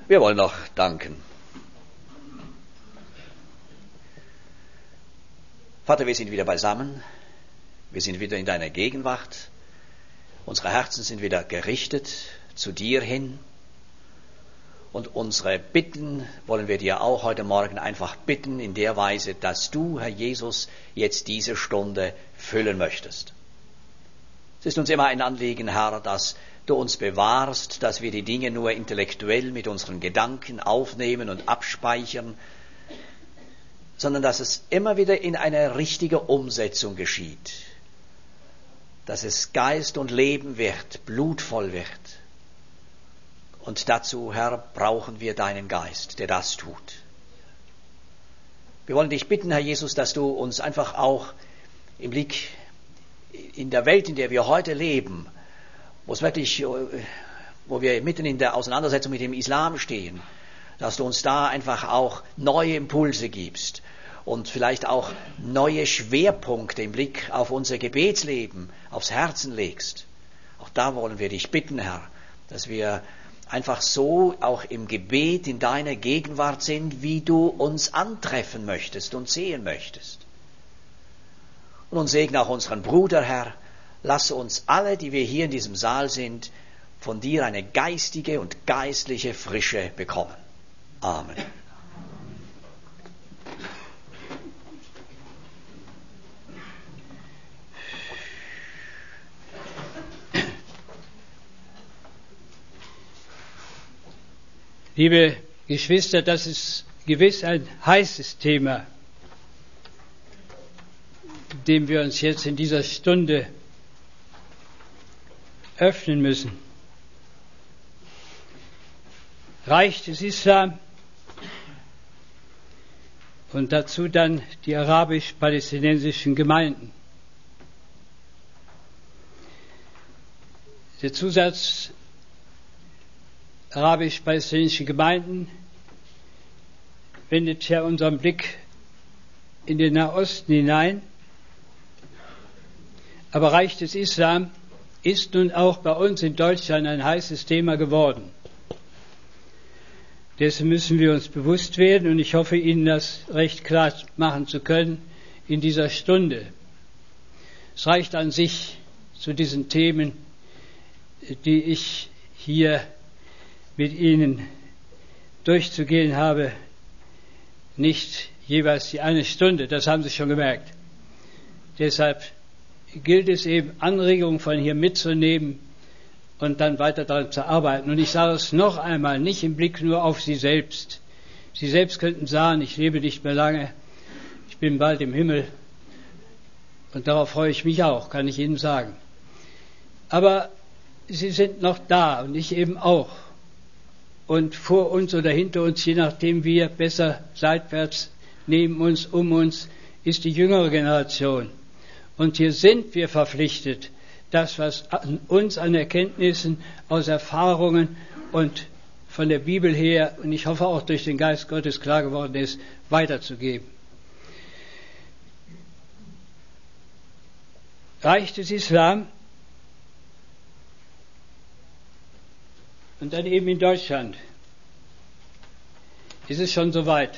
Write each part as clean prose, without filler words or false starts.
Wir wollen noch danken. Vater, wir sind wieder beisammen. Wir sind wieder in deiner Gegenwart. Unsere Herzen sind wieder gerichtet zu dir hin. Und unsere Bitten wollen wir dir auch heute Morgen einfach bitten in der Weise, dass du, Herr Jesus, jetzt diese Stunde füllen möchtest. Es ist uns immer ein Anliegen, Herr, dass du uns bewahrst, dass wir die Dinge nur intellektuell mit unseren Gedanken aufnehmen und abspeichern, sondern dass es immer wieder in eine richtige Umsetzung geschieht, dass es Geist und Leben wird, blutvoll wird. Und dazu, Herr, brauchen wir deinen Geist, der das tut. Wir wollen dich bitten, Herr Jesus, dass du uns einfach auch im Blick in der Welt, in der wir heute leben, wo wir mitten in der Auseinandersetzung mit dem Islam stehen, dass du uns da einfach auch neue Impulse gibst und vielleicht auch neue Schwerpunkte im Blick auf unser Gebetsleben aufs Herzen legst. Auch da wollen wir dich bitten, Herr, dass wir einfach so auch im Gebet in deiner Gegenwart sind, wie du uns antreffen möchtest und sehen möchtest. Und uns segne auch unseren Bruder, Herr. Lasse uns alle, die wir hier in diesem Saal sind, von dir eine geistige und geistliche Frische bekommen. Amen. Liebe Geschwister, das ist gewiss ein heißes Thema, dem wir uns jetzt in dieser Stunde öffnen müssen. Reich des Islam und dazu dann die arabisch-palästinensischen Gemeinden. Der Zusatz arabisch-palästinensische Gemeinden wendet ja unseren Blick in den Nahosten hinein. Aber Reich des Islam ist nun auch bei uns in Deutschland ein heißes Thema geworden. Dessen müssen wir uns bewusst werden und ich hoffe, Ihnen das recht klar machen zu können in dieser Stunde. Es reicht an sich zu diesen Themen, die ich hier mit Ihnen durchzugehen habe, nicht jeweils die eine Stunde, das haben Sie schon gemerkt. Deshalb gilt es eben, Anregungen von hier mitzunehmen und dann weiter daran zu arbeiten. Und ich sage es noch einmal, nicht im Blick nur auf Sie selbst. Sie selbst könnten sagen, ich lebe nicht mehr lange, ich bin bald im Himmel. Und darauf freue ich mich auch, kann ich Ihnen sagen. Aber Sie sind noch da und ich eben auch. Und vor uns oder hinter uns, je nachdem wir besser seitwärts, neben uns, um uns, ist die jüngere Generation. Und hier sind wir verpflichtet, das, was an uns an Erkenntnissen, aus Erfahrungen und von der Bibel her, und ich hoffe auch durch den Geist Gottes klar geworden ist, weiterzugeben. Reich des Islam und dann eben in Deutschland ist es schon soweit.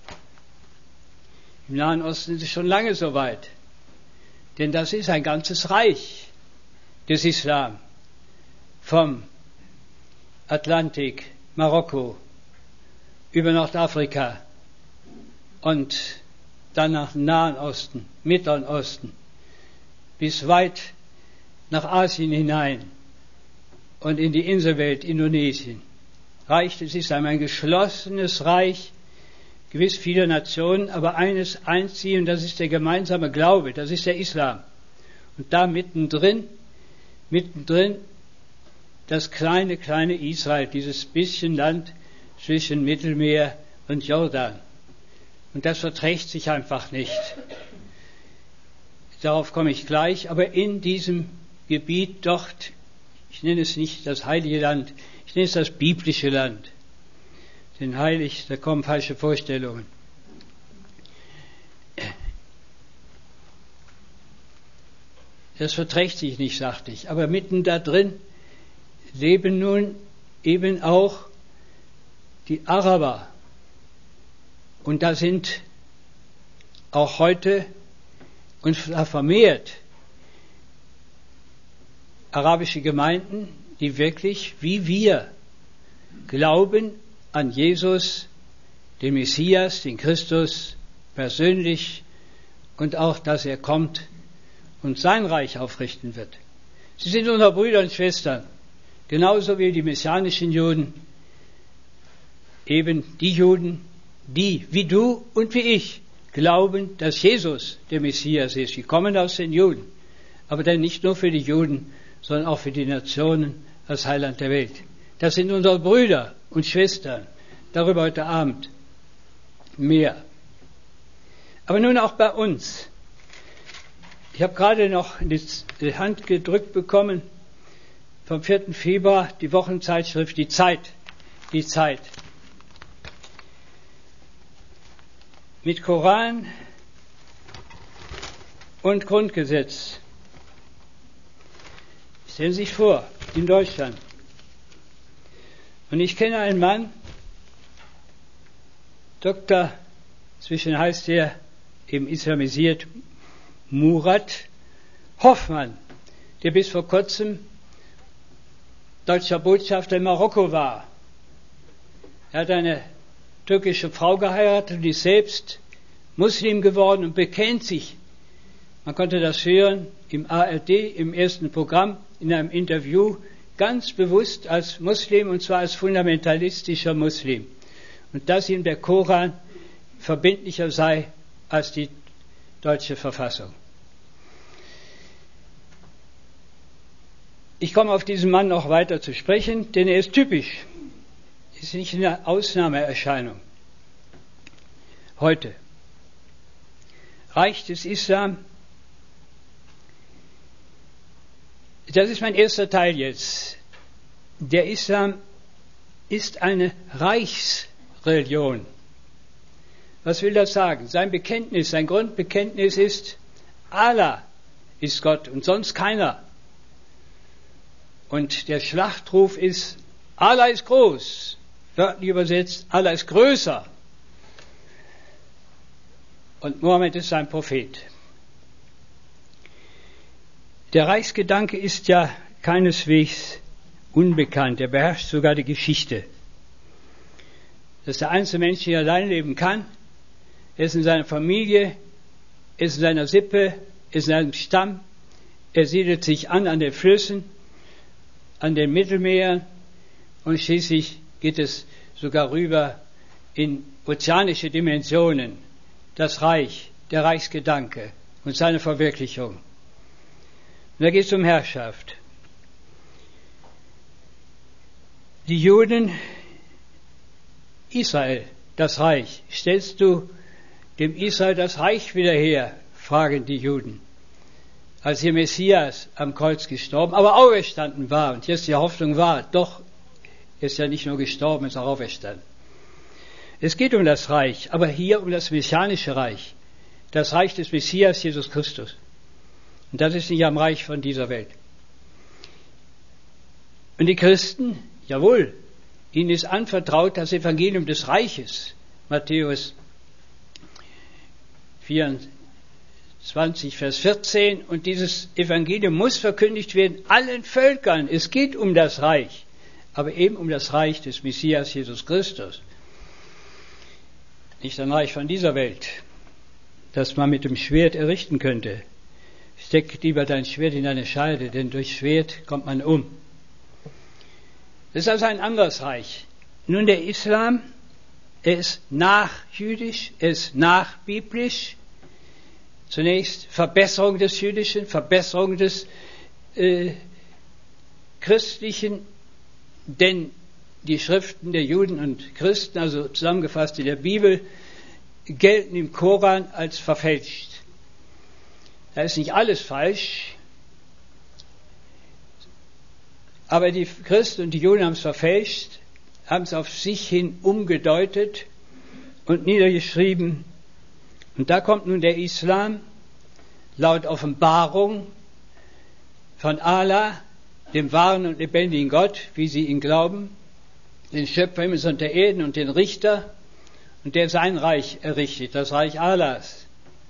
Im Nahen Osten ist es schon lange soweit. Denn das ist ein ganzes Reich des Islam. Vom Atlantik, Marokko, über Nordafrika und dann nach dem Nahen Osten, Mittleren Osten, bis weit nach Asien hinein und in die Inselwelt Indonesien. Reich des Islam, ein geschlossenes Reich, gewiss viele Nationen, aber eines einziehen, das ist der gemeinsame Glaube, das ist der Islam. Und da mittendrin das kleine Israel, dieses bisschen Land zwischen Mittelmeer und Jordan. Und das verträgt sich einfach nicht. Darauf komme ich gleich, aber in diesem Gebiet dort, ich nenne es nicht das heilige Land, ich nenne es das biblische Land. Denn heilig, da kommen falsche Vorstellungen. Das verträgt sich nicht, sagte ich. Aber mitten da drin leben nun eben auch die Araber. Und da sind auch heute und vermehrt arabische Gemeinden, die wirklich, wie wir, glauben an Jesus, den Messias, den Christus persönlich und auch, dass er kommt und sein Reich aufrichten wird. Sie sind unsere Brüder und Schwestern, genauso wie die messianischen Juden, eben die Juden, die, wie du und wie ich, glauben, dass Jesus der Messias ist. Sie kommen aus den Juden, aber dann nicht nur für die Juden, sondern auch für die Nationen als Heiland der Welt. Das sind unsere Brüder und Schwestern. Darüber heute Abend mehr. Aber nun auch bei uns. Ich habe gerade noch in die Hand gedrückt bekommen, vom 4. Februar, die Wochenzeitschrift Die Zeit. Die Zeit. Mit Koran und Grundgesetz. Stellen Sie sich vor, in Deutschland. Und ich kenne einen Mann, Doktor, inzwischen heißt er eben islamisiert, Murat Hoffmann, der bis vor kurzem deutscher Botschafter in Marokko war. Er hat eine türkische Frau geheiratet und ist selbst Muslim geworden und bekennt sich. Man konnte das hören im ARD, im ersten Programm, in einem Interview, ganz bewusst als Muslim, und zwar als fundamentalistischer Muslim. Und dass ihm der Koran verbindlicher sei als die deutsche Verfassung. Ich komme auf diesen Mann noch weiter zu sprechen, denn er ist typisch. Ist nicht eine Ausnahmeerscheinung. Heute. Reich des Islam. Das ist mein erster Teil jetzt. Der Islam ist eine Reichsreligion. Was will das sagen? Sein Bekenntnis, sein Grundbekenntnis ist, Allah ist Gott und sonst keiner. Und der Schlachtruf ist, Allah ist groß. Wörtlich übersetzt, Allah ist größer. Und Mohammed ist sein Prophet. Der Reichsgedanke ist ja keineswegs unbekannt. Er beherrscht sogar die Geschichte. Dass der einzelne Mensch hier allein leben kann, er ist in seiner Familie, er ist in seiner Sippe, er ist in seinem Stamm, er siedelt sich an den Flüssen, an den Mittelmeeren und schließlich geht es sogar rüber in ozeanische Dimensionen, das Reich, der Reichsgedanke und seine Verwirklichung. Und da geht es um Herrschaft. Die Juden, Israel, das Reich. Stellst du dem Israel das Reich wieder her? Fragen die Juden. Als ihr Messias am Kreuz gestorben, aber auferstanden war und jetzt die Hoffnung war, doch, er ist ja nicht nur gestorben, er ist auch auferstanden. Es geht um das Reich, aber hier um das messianische Reich. Das Reich des Messias, Jesus Christus. Und das ist nicht am Reich von dieser Welt. Und die Christen, jawohl, ihnen ist anvertraut das Evangelium des Reiches. Matthäus 24, Vers 14. Und dieses Evangelium muss verkündigt werden allen Völkern. Es geht um das Reich, aber eben um das Reich des Messias Jesus Christus. Nicht ein Reich von dieser Welt, das man mit dem Schwert errichten könnte. Steck lieber dein Schwert in deine Scheide, denn durch Schwert kommt man um. Das ist also ein anderes Reich. Nun der Islam, er ist nachjüdisch, er ist nachbiblisch. Zunächst Verbesserung des Jüdischen, Verbesserung des Christlichen, denn die Schriften der Juden und Christen, also zusammengefasst in der Bibel, gelten im Koran als verfälscht. Da ist nicht alles falsch, aber die Christen und die Juden haben es verfälscht, haben es auf sich hin umgedeutet und niedergeschrieben. Und da kommt nun der Islam laut Offenbarung von Allah, dem wahren und lebendigen Gott, wie sie ihn glauben, den Schöpfer Himmels und der Erden und den Richter, und der sein Reich errichtet, das Reich Allahs.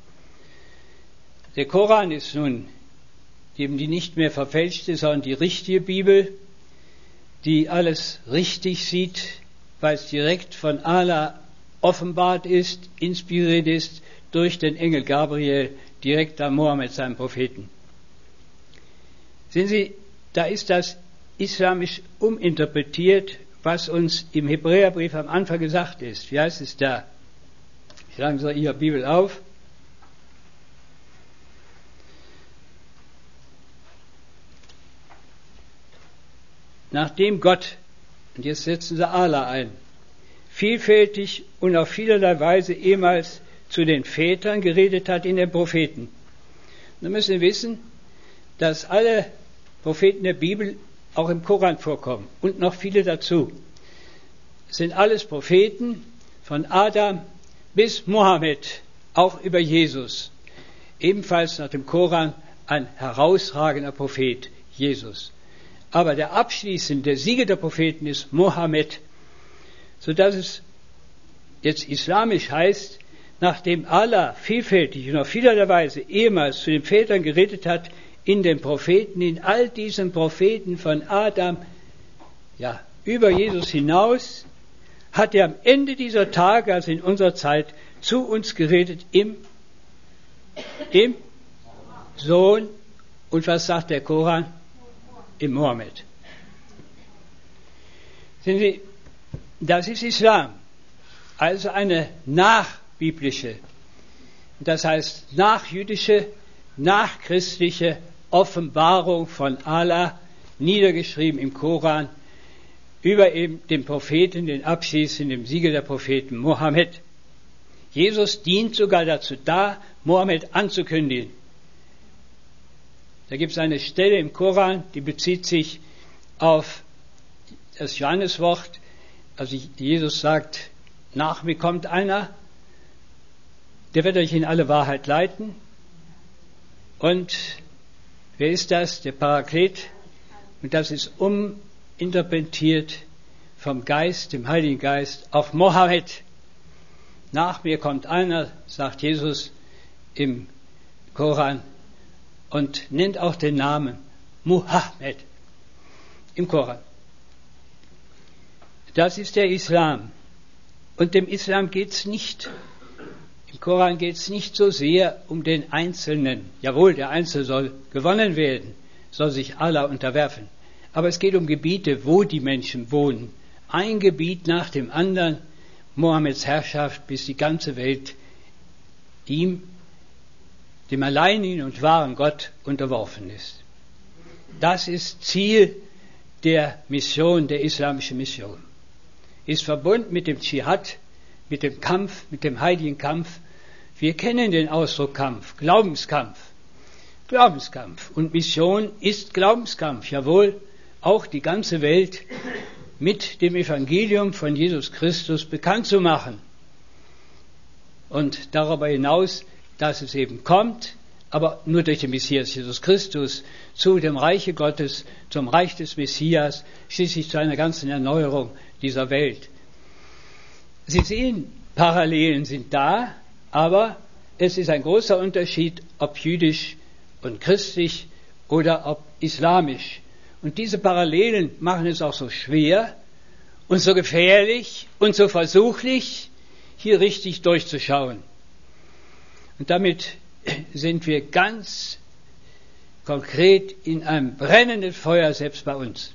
Der Koran ist nun eben die nicht mehr verfälschte, sondern die richtige Bibel, die alles richtig sieht, weil es direkt von Allah offenbart ist, inspiriert ist durch den Engel Gabriel, direkt an Mohammed, seinem Propheten. Sehen Sie, da ist das islamisch uminterpretiert, was uns im Hebräerbrief am Anfang gesagt ist. Wie heißt es da? Schlagen Sie Ihre Bibel auf. Nachdem Gott, und jetzt setzen Sie Allah ein, vielfältig und auf vielerlei Weise ehemals zu den Vätern geredet hat in den Propheten. Wir müssen wissen, dass alle Propheten der Bibel auch im Koran vorkommen und noch viele dazu. Es sind alles Propheten von Adam bis Mohammed, auch über Jesus. Ebenfalls nach dem Koran ein herausragender Prophet, Jesus. Aber der abschließende Sieger der Propheten ist Mohammed, sodass es jetzt islamisch heißt, nachdem Allah vielfältig und auf vielerlei Weise ehemals zu den Vätern geredet hat, in den Propheten, in all diesen Propheten von Adam, ja, über Jesus hinaus, hat er am Ende dieser Tage, also in unserer Zeit, zu uns geredet im Sohn. Und was sagt der Koran? Im Mohammed. Sehen Sie, das ist Islam, also eine nachbiblische, das heißt nachjüdische, nachchristliche Offenbarung von Allah, niedergeschrieben im Koran, über eben den Propheten, den abschließenden Sieger der Propheten, Mohammed. Jesus dient sogar dazu da, Mohammed anzukündigen. Da gibt es eine Stelle im Koran, die bezieht sich auf das Johanneswort. Also Jesus sagt, nach mir kommt einer, der wird euch in alle Wahrheit leiten. Und wer ist das? Der Paraklet. Und das ist uminterpretiert vom Geist, dem Heiligen Geist, auf Mohammed. Nach mir kommt einer, sagt Jesus im Koran, und nennt auch den Namen Muhammad im Koran. Das ist der Islam. Und dem Islam geht es nicht, im Koran geht es nicht so sehr um den Einzelnen. Jawohl, der Einzelne soll gewonnen werden, soll sich Allah unterwerfen. Aber es geht um Gebiete, wo die Menschen wohnen. Ein Gebiet nach dem anderen, Mohammeds Herrschaft, bis die ganze Welt ihm, dem alleinigen und wahren Gott, unterworfen ist. Das ist Ziel der Mission, der islamischen Mission. Ist verbunden mit dem Dschihad, mit dem Kampf, mit dem heiligen Kampf. Wir kennen den Ausdruck Kampf, Glaubenskampf. Glaubenskampf. Und Mission ist Glaubenskampf. Jawohl, auch die ganze Welt mit dem Evangelium von Jesus Christus bekannt zu machen. Und darüber hinaus, dass es eben kommt, aber nur durch den Messias Jesus Christus, zu dem Reiche Gottes, zum Reich des Messias, schließlich zu einer ganzen Erneuerung dieser Welt. Sie sehen, Parallelen sind da, aber es ist ein großer Unterschied, ob jüdisch und christlich oder ob islamisch. Und diese Parallelen machen es auch so schwer und so gefährlich und so versuchlich, hier richtig durchzuschauen. Und damit sind wir ganz konkret in einem brennenden Feuer, selbst bei uns.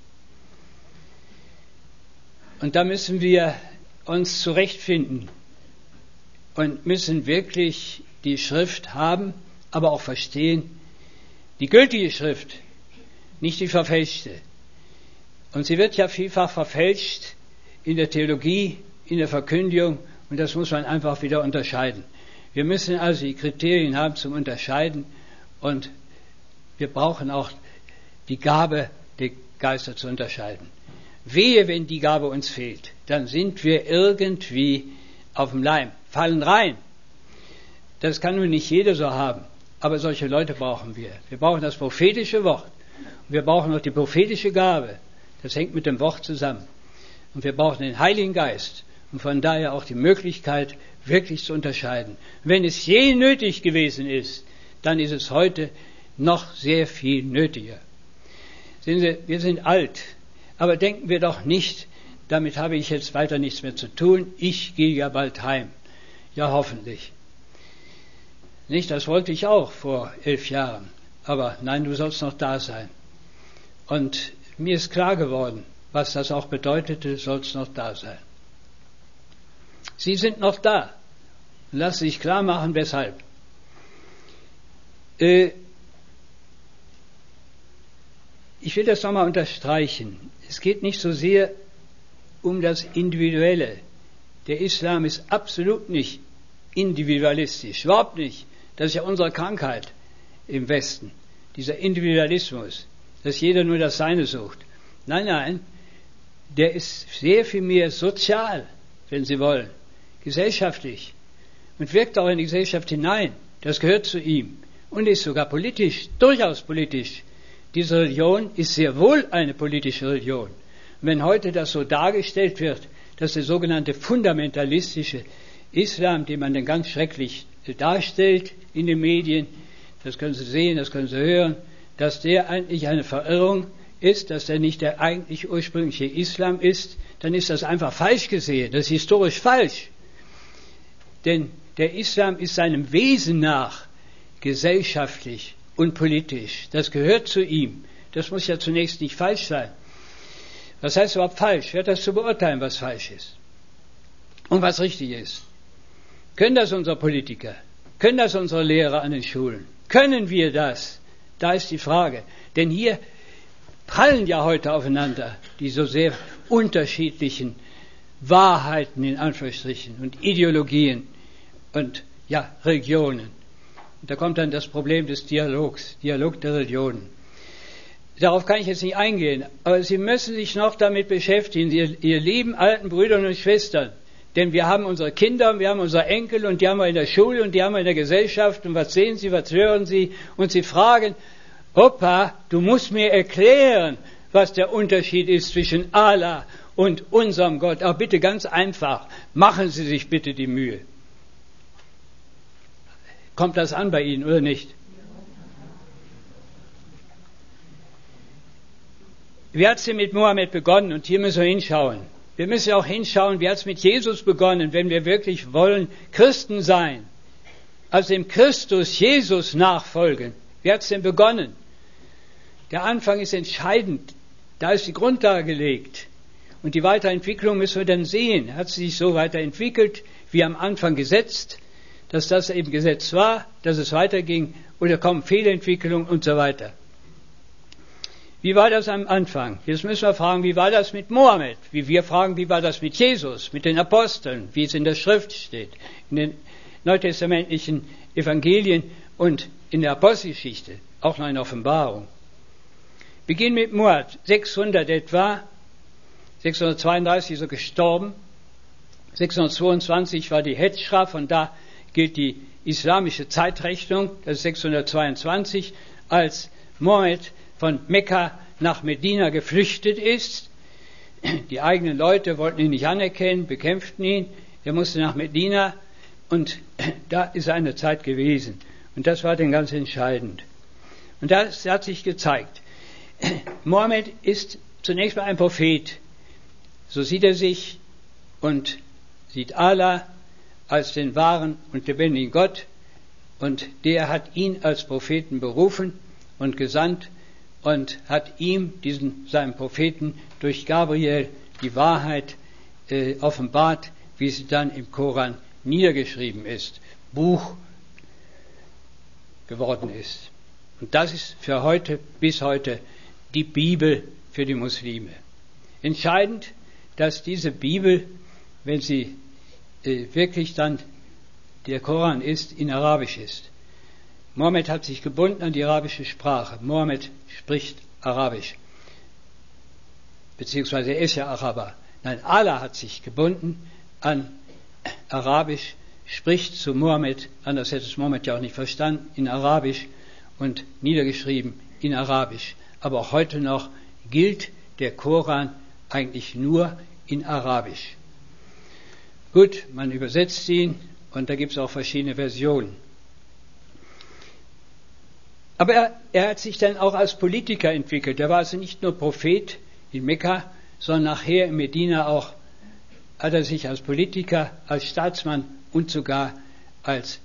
Und da müssen wir uns zurechtfinden und müssen wirklich die Schrift haben, aber auch verstehen, die gültige Schrift, nicht die verfälschte. Und sie wird ja vielfach verfälscht in der Theologie, in der Verkündigung, und das muss man einfach wieder unterscheiden. Wir müssen also die Kriterien haben zum Unterscheiden, und wir brauchen auch die Gabe, die Geister zu unterscheiden. Wehe, wenn die Gabe uns fehlt, dann sind wir irgendwie auf dem Leim, fallen rein. Das kann nun nicht jeder so haben, aber solche Leute brauchen wir. Wir brauchen das prophetische Wort. Wir brauchen auch die prophetische Gabe. Das hängt mit dem Wort zusammen. Und wir brauchen den Heiligen Geist und von daher auch die Möglichkeit, wirklich zu unterscheiden. Wenn es je nötig gewesen ist, dann ist es heute noch sehr viel nötiger. Sehen Sie, wir sind alt, aber denken wir doch nicht, damit habe ich jetzt weiter nichts mehr zu tun, ich gehe ja bald heim. Ja, hoffentlich. Nicht, das wollte ich auch vor 11 Jahren, aber nein, du sollst noch da sein. Und mir ist klar geworden, was das auch bedeutete, du sollst noch da sein. Sie sind noch da. Lass sich klar machen, weshalb. Ich will das nochmal unterstreichen. Es geht nicht so sehr um das Individuelle. Der Islam ist absolut nicht individualistisch, überhaupt nicht. Das ist ja unsere Krankheit im Westen, dieser Individualismus, dass jeder nur das Seine sucht. Nein, nein, der ist sehr viel mehr sozial, wenn Sie wollen, gesellschaftlich und wirkt auch in die Gesellschaft hinein. Das gehört zu ihm und ist sogar politisch, durchaus politisch. Diese Religion ist sehr wohl eine politische Religion. Und wenn heute das so dargestellt wird, dass der sogenannte fundamentalistische Islam, den man dann ganz schrecklich darstellt in den Medien, das können Sie sehen, das können Sie hören, dass der eigentlich eine Verirrung ist, dass der nicht der eigentlich ursprüngliche Islam ist, dann ist das einfach falsch gesehen, das ist historisch falsch. Denn der Islam ist seinem Wesen nach gesellschaftlich und politisch. Das gehört zu ihm. Das muss ja zunächst nicht falsch sein. Was heißt überhaupt falsch? Wer hat das zu beurteilen, was falsch ist und was richtig ist? Können das unsere Politiker? Können das unsere Lehrer an den Schulen? Können wir das? Da ist die Frage. Denn hier prallen ja heute aufeinander die so sehr unterschiedlichen Wahrheiten in Anführungsstrichen und Ideologien und ja, Religionen. Und da kommt dann das Problem des Dialogs, Dialog der Religionen. Darauf kann ich jetzt nicht eingehen, aber Sie müssen sich noch damit beschäftigen, ihr lieben alten Brüder und Schwestern. Denn wir haben unsere Kinder, wir haben unsere Enkel und die haben wir in der Schule und die haben wir in der Gesellschaft. Und was sehen sie, was hören sie? Und sie fragen, Opa, du musst mir erklären, was der Unterschied ist zwischen Allah und unserem Gott. Aber bitte ganz einfach, machen Sie sich bitte die Mühe. Kommt das an bei Ihnen oder nicht? Wie hat es denn mit Mohammed begonnen? Und hier müssen wir hinschauen. Wir müssen auch hinschauen, wie hat es mit Jesus begonnen, wenn wir wirklich wollen Christen sein, also dem Christus Jesus nachfolgen. Wie hat es denn begonnen? Der Anfang ist entscheidend. Da ist die Grundlage gelegt. Und die Weiterentwicklung müssen wir dann sehen. Hat sie sich so weiterentwickelt, wie am Anfang gesetzt, dass das eben gesetzt war, dass es weiterging, oder kommen Fehlentwicklungen und so weiter. Wie war das am Anfang? Jetzt müssen wir fragen, wie war das mit Mohammed? Wie wir fragen, wie war das mit Jesus, mit den Aposteln, wie es in der Schrift steht, in den neutestamentlichen Evangelien und in der Apostelgeschichte, auch noch in der Offenbarung. Beginn mit Muhammad, 600 etwa, 632 ist er gestorben, 622 war die Hedschra, von da gilt die islamische Zeitrechnung, das ist 622, als Mohammed von Mekka nach Medina geflüchtet ist. Die eigenen Leute wollten ihn nicht anerkennen, bekämpften ihn. Er musste nach Medina und da ist eine Zeit gewesen. Und das war dann ganz entscheidend. Und das hat sich gezeigt. Mohammed ist zunächst mal ein Prophet. So sieht er sich und sieht Allah als den wahren und lebendigen Gott. Und der hat ihn als Propheten berufen und gesandt und hat ihm, seinem Propheten, durch Gabriel die Wahrheit offenbart, wie sie dann im Koran niedergeschrieben ist, Buch geworden ist. Und das ist für heute, bis heute, die Bibel für die Muslime. Entscheidend, dass diese Bibel, wenn sie wirklich dann der Koran ist, in Arabisch ist. Mohammed hat sich gebunden an die arabische Sprache. Mohammed spricht Arabisch. Beziehungsweise er ist ja Araber. Nein, Allah hat sich gebunden an Arabisch, spricht zu Mohammed, anders hätte es Mohammed ja auch nicht verstanden, in Arabisch und niedergeschrieben in Arabisch. Aber auch heute noch gilt der Koran eigentlich nur in Arabisch. Gut, man übersetzt ihn und da gibt es auch verschiedene Versionen. Aber er hat sich dann auch als Politiker entwickelt. Er war also nicht nur Prophet in Mekka, sondern nachher in Medina auch hat er sich als Politiker, als Staatsmann und sogar als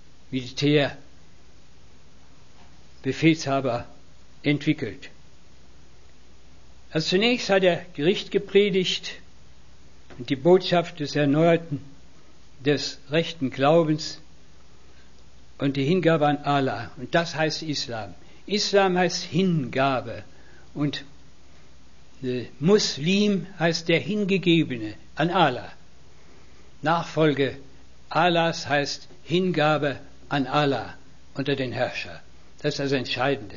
Militärbefehlshaber entwickelt. Also zunächst hat er Gericht gepredigt und die Botschaft des erneuerten, des rechten Glaubens und die Hingabe an Allah. Und das heißt Islam. Islam heißt Hingabe und Muslim heißt der Hingegebene an Allah. Nachfolge Allahs heißt Hingabe an Allah unter den Herrscher. Das ist das Entscheidende.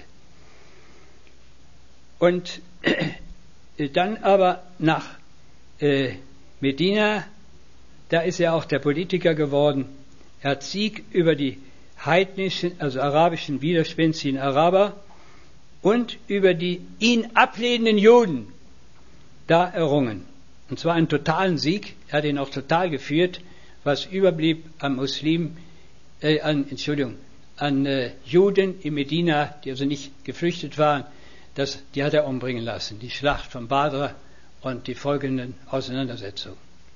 Und dann aber nach Medina, da ist er auch der Politiker geworden. Er hat Sieg über die heidnischen, also arabischen widerspenstigen Araber und über die ihn ablehnenden Juden da errungen. Und zwar einen totalen Sieg. Er hat ihn auch total geführt, was überblieb an Juden in Medina, die also nicht geflüchtet waren, die hat er umbringen lassen. Die Schlacht von Badr und die folgenden Auseinandersetzungen.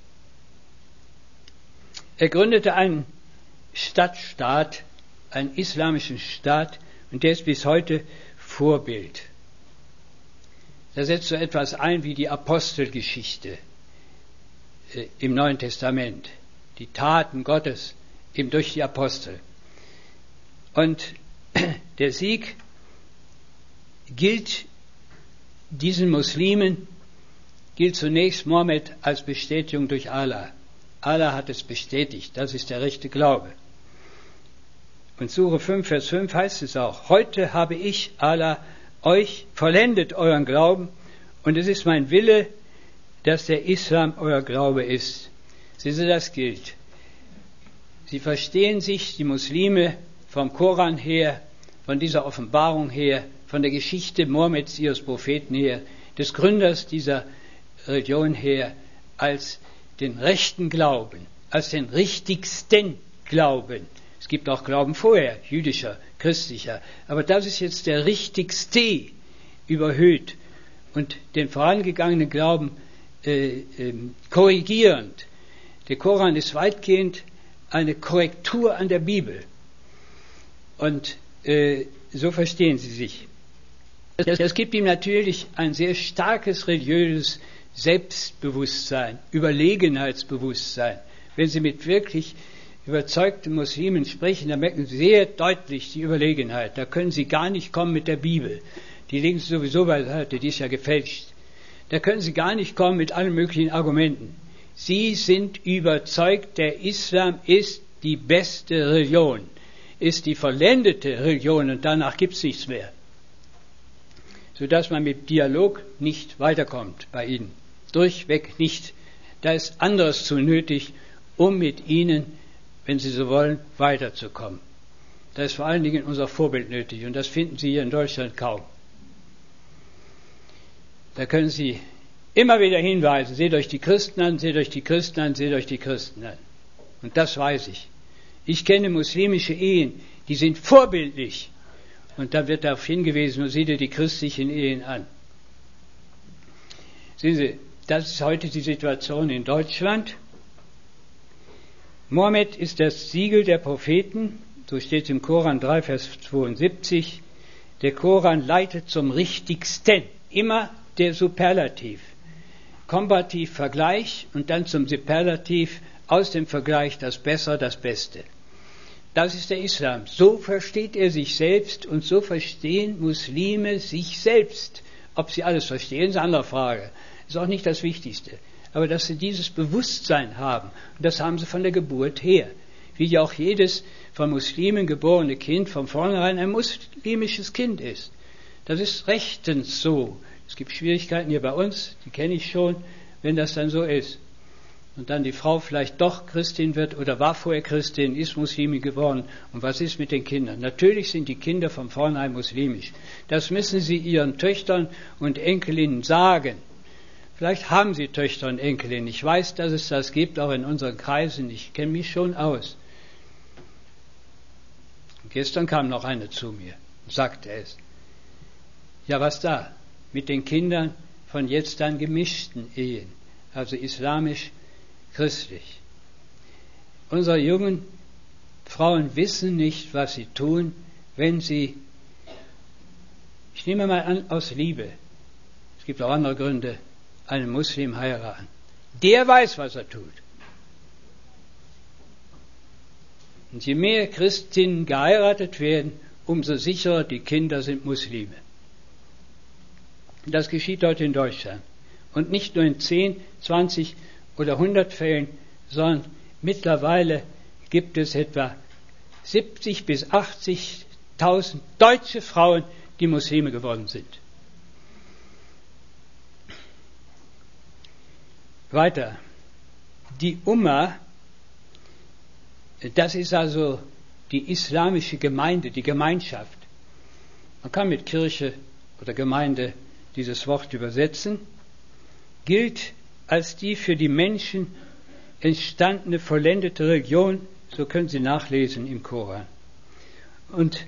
Er gründete einen Stadtstaat, einen islamischen Staat, und der ist bis heute Vorbild. Da setzt so etwas ein wie die Apostelgeschichte im Neuen Testament, die Taten Gottes eben durch die Apostel. Und der Sieg gilt diesen Muslimen, gilt zunächst Mohammed als Bestätigung durch Allah. Allah hat es bestätigt, das ist der rechte Glaube. Und Sure 5, Vers 5 heißt es auch: Heute habe ich, Allah, euch vollendet euren Glauben, und es ist mein Wille, dass der Islam euer Glaube ist. Sehen Sie, das gilt. Sie verstehen sich, die Muslime, vom Koran her, von dieser Offenbarung her, von der Geschichte Mohammeds, ihres Propheten her, des Gründers dieser Religion her, als den rechten Glauben, als den richtigsten Glauben. Es gibt auch Glauben vorher, jüdischer, christlicher, aber das ist jetzt der richtigste überhöht und den vorangegangenen Glauben korrigierend. Der Koran ist weitgehend eine Korrektur an der Bibel. Und so verstehen sie sich. Das gibt ihm natürlich ein sehr starkes religiöses Selbstbewusstsein, Überlegenheitsbewusstsein. Wenn Sie mit wirklich überzeugten Muslimen sprechen, dann merken Sie sehr deutlich die Überlegenheit. Da können Sie gar nicht kommen mit der Bibel. Die legen Sie sowieso beiseite, die ist ja gefälscht. Da können Sie gar nicht kommen mit allen möglichen Argumenten. Sie sind überzeugt, der Islam ist die beste Religion, ist die vollendete Religion und danach gibt es nichts mehr. Sodass man mit Dialog nicht weiterkommt bei ihnen. Durchweg nicht. Da ist anderes zu nötig, um mit ihnen, wenn Sie so wollen, weiterzukommen. Da ist vor allen Dingen unser Vorbild nötig und das finden Sie hier in Deutschland kaum. Da können Sie immer wieder hinweisen, seht euch die Christen an, seht euch die Christen an, seht euch die Christen an. Und das weiß ich. Ich kenne muslimische Ehen, die sind vorbildlich. Und da wird darauf hingewiesen, nur seht ihr die christlichen Ehen an. Sehen Sie, das ist heute die Situation in Deutschland. Mohammed ist das Siegel der Propheten, so steht im Koran 3, Vers 72. Der Koran leitet zum Richtigsten, immer der Superlativ. Komparativ Vergleich und dann zum Superlativ, aus dem Vergleich das Bessere, das Beste. Das ist der Islam. So versteht er sich selbst und so verstehen Muslime sich selbst. Ob sie alles verstehen, ist eine andere Frage. Ist auch nicht das Wichtigste. Aber dass sie dieses Bewusstsein haben, und das haben sie von der Geburt her. Wie ja auch jedes von Muslimen geborene Kind von vornherein ein muslimisches Kind ist. Das ist rechtens so. Es gibt Schwierigkeiten hier bei uns, die kenne ich schon, wenn das dann so ist. Und dann die Frau vielleicht doch Christin wird oder war vorher Christin, ist Muslimin geworden. Und was ist mit den Kindern? Natürlich sind die Kinder von vornherein muslimisch. Das müssen sie ihren Töchtern und Enkelinnen sagen. Vielleicht haben Sie Töchter und Enkelinnen. Ich weiß, dass es das gibt, auch in unseren Kreisen. Ich kenne mich schon aus. Gestern kam noch eine zu mir und sagte es. Ja, was da? Mit den Kindern von jetzt an gemischten Ehen, also islamisch-christlich. Unsere jungen Frauen wissen nicht, was sie tun, wenn sie, ich nehme mal an, aus Liebe, es gibt auch andere Gründe, einen Muslim heiraten. Der weiß, was er tut. Und je mehr Christinnen geheiratet werden, umso sicherer die Kinder sind Muslime. Das geschieht heute in Deutschland. Und nicht nur in 10, 20 oder 100 Fällen, sondern mittlerweile gibt es etwa 70.000 bis 80.000 deutsche Frauen, die Muslime geworden sind. Weiter. Die Umma, das ist also die islamische Gemeinde, die Gemeinschaft. Man kann mit Kirche oder Gemeinde dieses Wort übersetzen, gilt als die für die Menschen entstandene vollendete Religion, so können Sie nachlesen im Koran. Und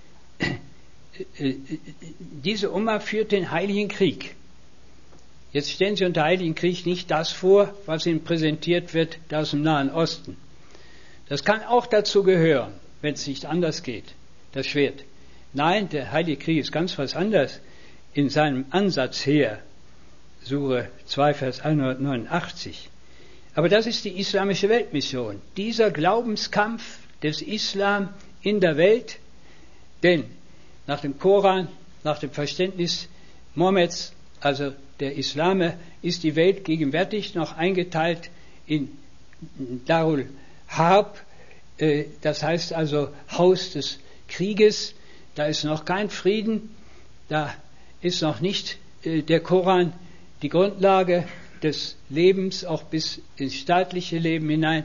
diese Umma führt den Heiligen Krieg. Jetzt stellen Sie unter Heiligen Krieg nicht das vor, was Ihnen präsentiert wird, da aus dem Nahen Osten. Das kann auch dazu gehören, wenn es nicht anders geht, das Schwert. Nein, der Heilige Krieg ist ganz was anderes in seinem Ansatz her. Sure 2, Vers 189. Aber das ist die islamische Weltmission. Dieser Glaubenskampf des Islam in der Welt, denn nach dem Koran, nach dem Verständnis Mohammeds, also der Islame, ist die Welt gegenwärtig noch eingeteilt in Darul Harb, das heißt also Haus des Krieges. Da ist noch kein Frieden, da ist noch nicht der Koran die Grundlage des Lebens, auch bis ins staatliche Leben hinein.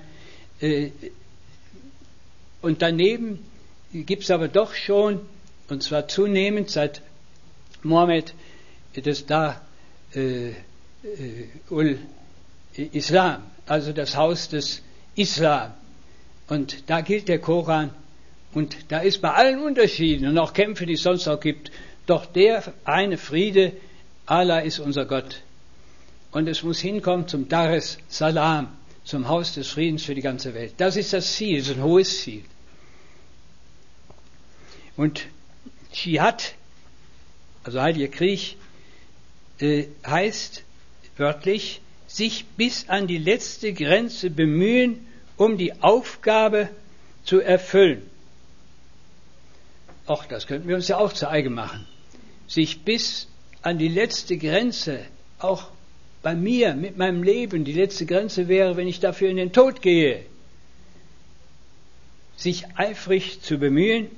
Und daneben gibt es aber doch schon, und zwar zunehmend seit Mohammed, das Islam, also das Haus des Islam. Und da gilt der Koran und da ist bei allen Unterschieden und auch Kämpfe, die es sonst auch gibt, doch der eine Friede, Allah ist unser Gott. Und es muss hinkommen zum Dar es Salam, zum Haus des Friedens für die ganze Welt. Das ist das Ziel, das ist ein hohes Ziel. Und Dschihad, also Heiliger Krieg, heißt wörtlich, sich bis an die letzte Grenze bemühen, um die Aufgabe zu erfüllen. Auch das könnten wir uns ja auch zu eigen machen. Sich bis an die letzte Grenze, auch bei mir, mit meinem Leben, die letzte Grenze wäre, wenn ich dafür in den Tod gehe, sich eifrig zu bemühen,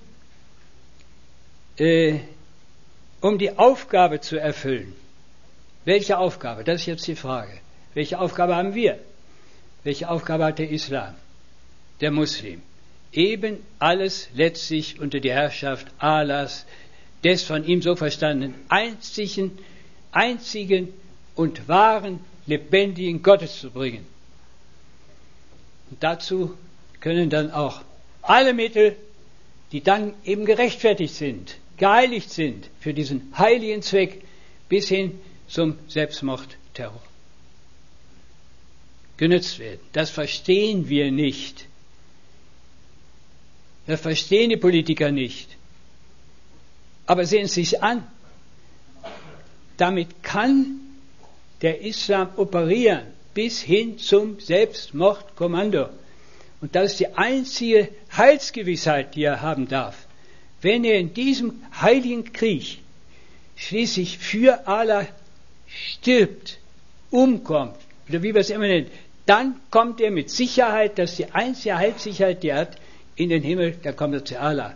um die Aufgabe zu erfüllen. Welche Aufgabe? Das ist jetzt die Frage. Welche Aufgabe haben wir? Welche Aufgabe hat der Islam, der Muslim? Eben alles letztlich unter die Herrschaft Allahs, des von ihm so verstandenen einzigen und wahren, lebendigen Gottes zu bringen. Und dazu können dann auch alle Mittel, die dann eben gerechtfertigt sind, geheiligt sind für diesen heiligen Zweck, bis hin zum Selbstmordterror genützt werden. Das verstehen wir nicht. Das verstehen die Politiker nicht. Aber sehen Sie sich an, damit kann der Islam operieren bis hin zum Selbstmordkommando. Und das ist die einzige Heilsgewissheit, die er haben darf. Wenn er in diesem heiligen Krieg schließlich für Allah stirbt, umkommt, oder wie wir es immer nennen, dann kommt er mit Sicherheit, das ist die einzige Heilssicherheit, die er hat, in den Himmel, da kommt er zu Allah.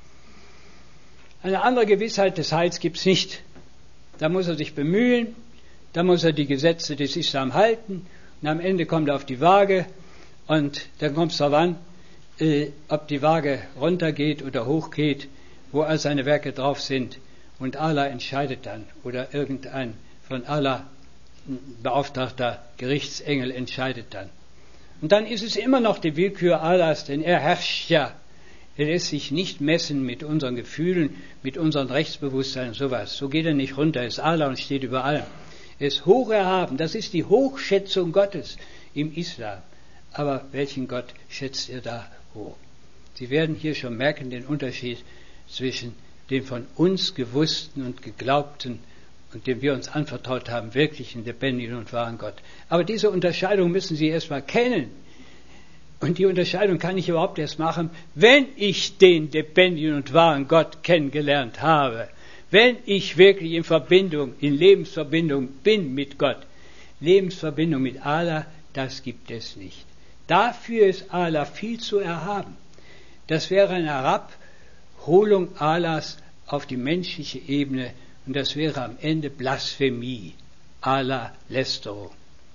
Eine andere Gewissheit des Heils gibt es nicht. Da muss er sich bemühen, da muss er die Gesetze des Islam halten und am Ende kommt er auf die Waage und dann kommt es darauf an, ob die Waage runtergeht oder hochgeht, wo all seine Werke drauf sind und Allah entscheidet dann oder irgendein von Allah beauftragter Gerichtsengel entscheidet dann. Und dann ist es immer noch die Willkür Allahs, denn er herrscht ja. Er lässt sich nicht messen mit unseren Gefühlen, mit unserem Rechtsbewusstsein und sowas. So geht er nicht runter. Er ist Allah und steht über allem. Er ist hoch erhaben. Das ist die Hochschätzung Gottes im Islam. Aber welchen Gott schätzt er da hoch? Sie werden hier schon merken den Unterschied zwischen dem von uns gewussten und geglaubten und dem wir uns anvertraut haben, wirklichen, lebendigen und wahren Gott. Aber diese Unterscheidung müssen Sie erstmal kennen. Und die Unterscheidung kann ich überhaupt erst machen, wenn ich den lebendigen und wahren Gott kennengelernt habe. Wenn ich wirklich in Lebensverbindung bin mit Gott. Lebensverbindung mit Allah, das gibt es nicht. Dafür ist Allah viel zu erhaben. Das wäre eine Herabholung Allahs auf die menschliche Ebene und das wäre am Ende Blasphemie, Allah-Lästerung.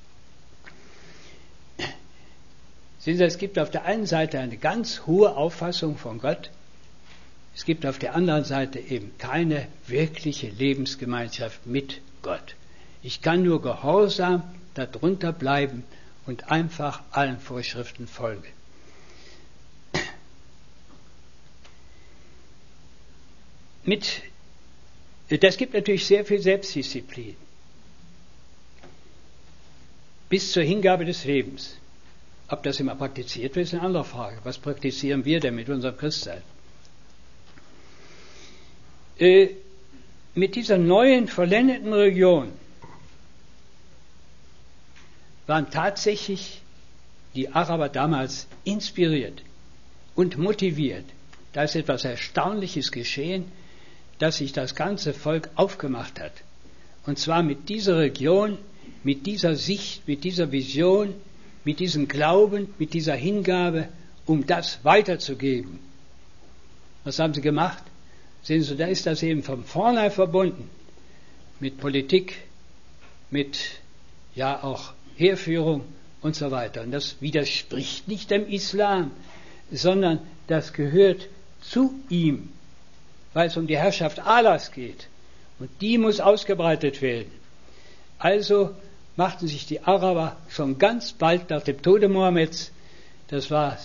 Sehen Sie, es gibt auf der einen Seite eine ganz hohe Auffassung von Gott, es gibt auf der anderen Seite eben keine wirkliche Lebensgemeinschaft mit Gott. Ich kann nur gehorsam darunter bleiben und einfach allen Vorschriften folgen. Das gibt natürlich sehr viel Selbstdisziplin. Bis zur Hingabe des Lebens. Ob das immer praktiziert wird, ist eine andere Frage. Was praktizieren wir denn mit unserem Christsein? Mit dieser neuen, vollendeten Religion waren tatsächlich die Araber damals inspiriert und motiviert. Da ist etwas Erstaunliches geschehen, dass sich das ganze Volk aufgemacht hat. Und zwar mit dieser Religion, mit dieser Sicht, mit dieser Vision, mit diesem Glauben, mit dieser Hingabe, um das weiterzugeben. Was haben sie gemacht? Sehen Sie, da ist das eben von vornherein verbunden mit Politik, mit ja auch Heerführung und so weiter. Und das widerspricht nicht dem Islam, sondern das gehört zu ihm, weil es um die Herrschaft Allahs geht. Und die muss ausgebreitet werden. Also machten sich die Araber schon ganz bald nach dem Tode Mohammeds, das war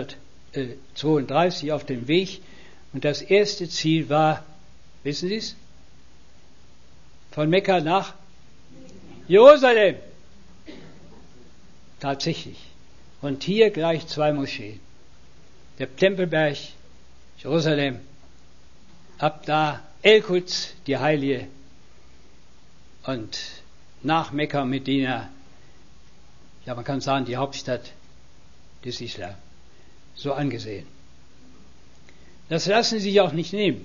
632, auf den Weg. Und das erste Ziel war, wissen Sie es? Von Mekka nach Jerusalem. Tatsächlich. Und hier gleich 2 Moscheen. Der Tempelberg, Jerusalem, ab da El-Quds, die Heilige, und nach Mekka und Medina, ja man kann sagen, die Hauptstadt des Islam, so angesehen. Das lassen sie sich auch nicht nehmen.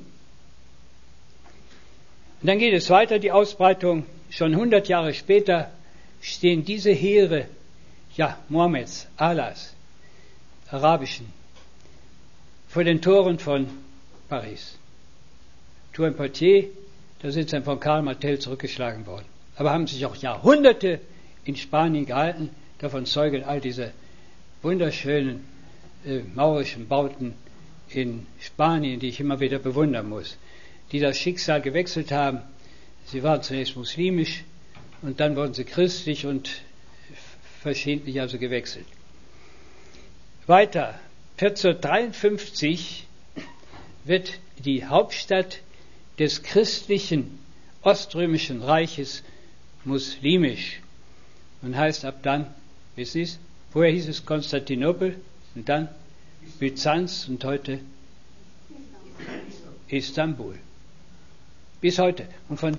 Und dann geht es weiter, die Ausbreitung. Schon 100 Jahre später stehen diese Heere, ja, Mohammeds, Allahs, arabischen, vor den Toren von Paris. Tour-en-Poitiers, da sind sie von Karl Martel zurückgeschlagen worden. Aber haben sich auch Jahrhunderte in Spanien gehalten. Davon zeugen all diese wunderschönen maurischen Bauten in Spanien, die ich immer wieder bewundern muss, die das Schicksal gewechselt haben. Sie waren zunächst muslimisch und dann wurden sie christlich und verschiedentlich also gewechselt. Weiter, 1453 wird die Hauptstadt des christlichen Oströmischen Reiches muslimisch und heißt ab dann, wissen Sie es, vorher hieß es Konstantinopel und dann Byzanz und heute Istanbul. Bis heute. Und von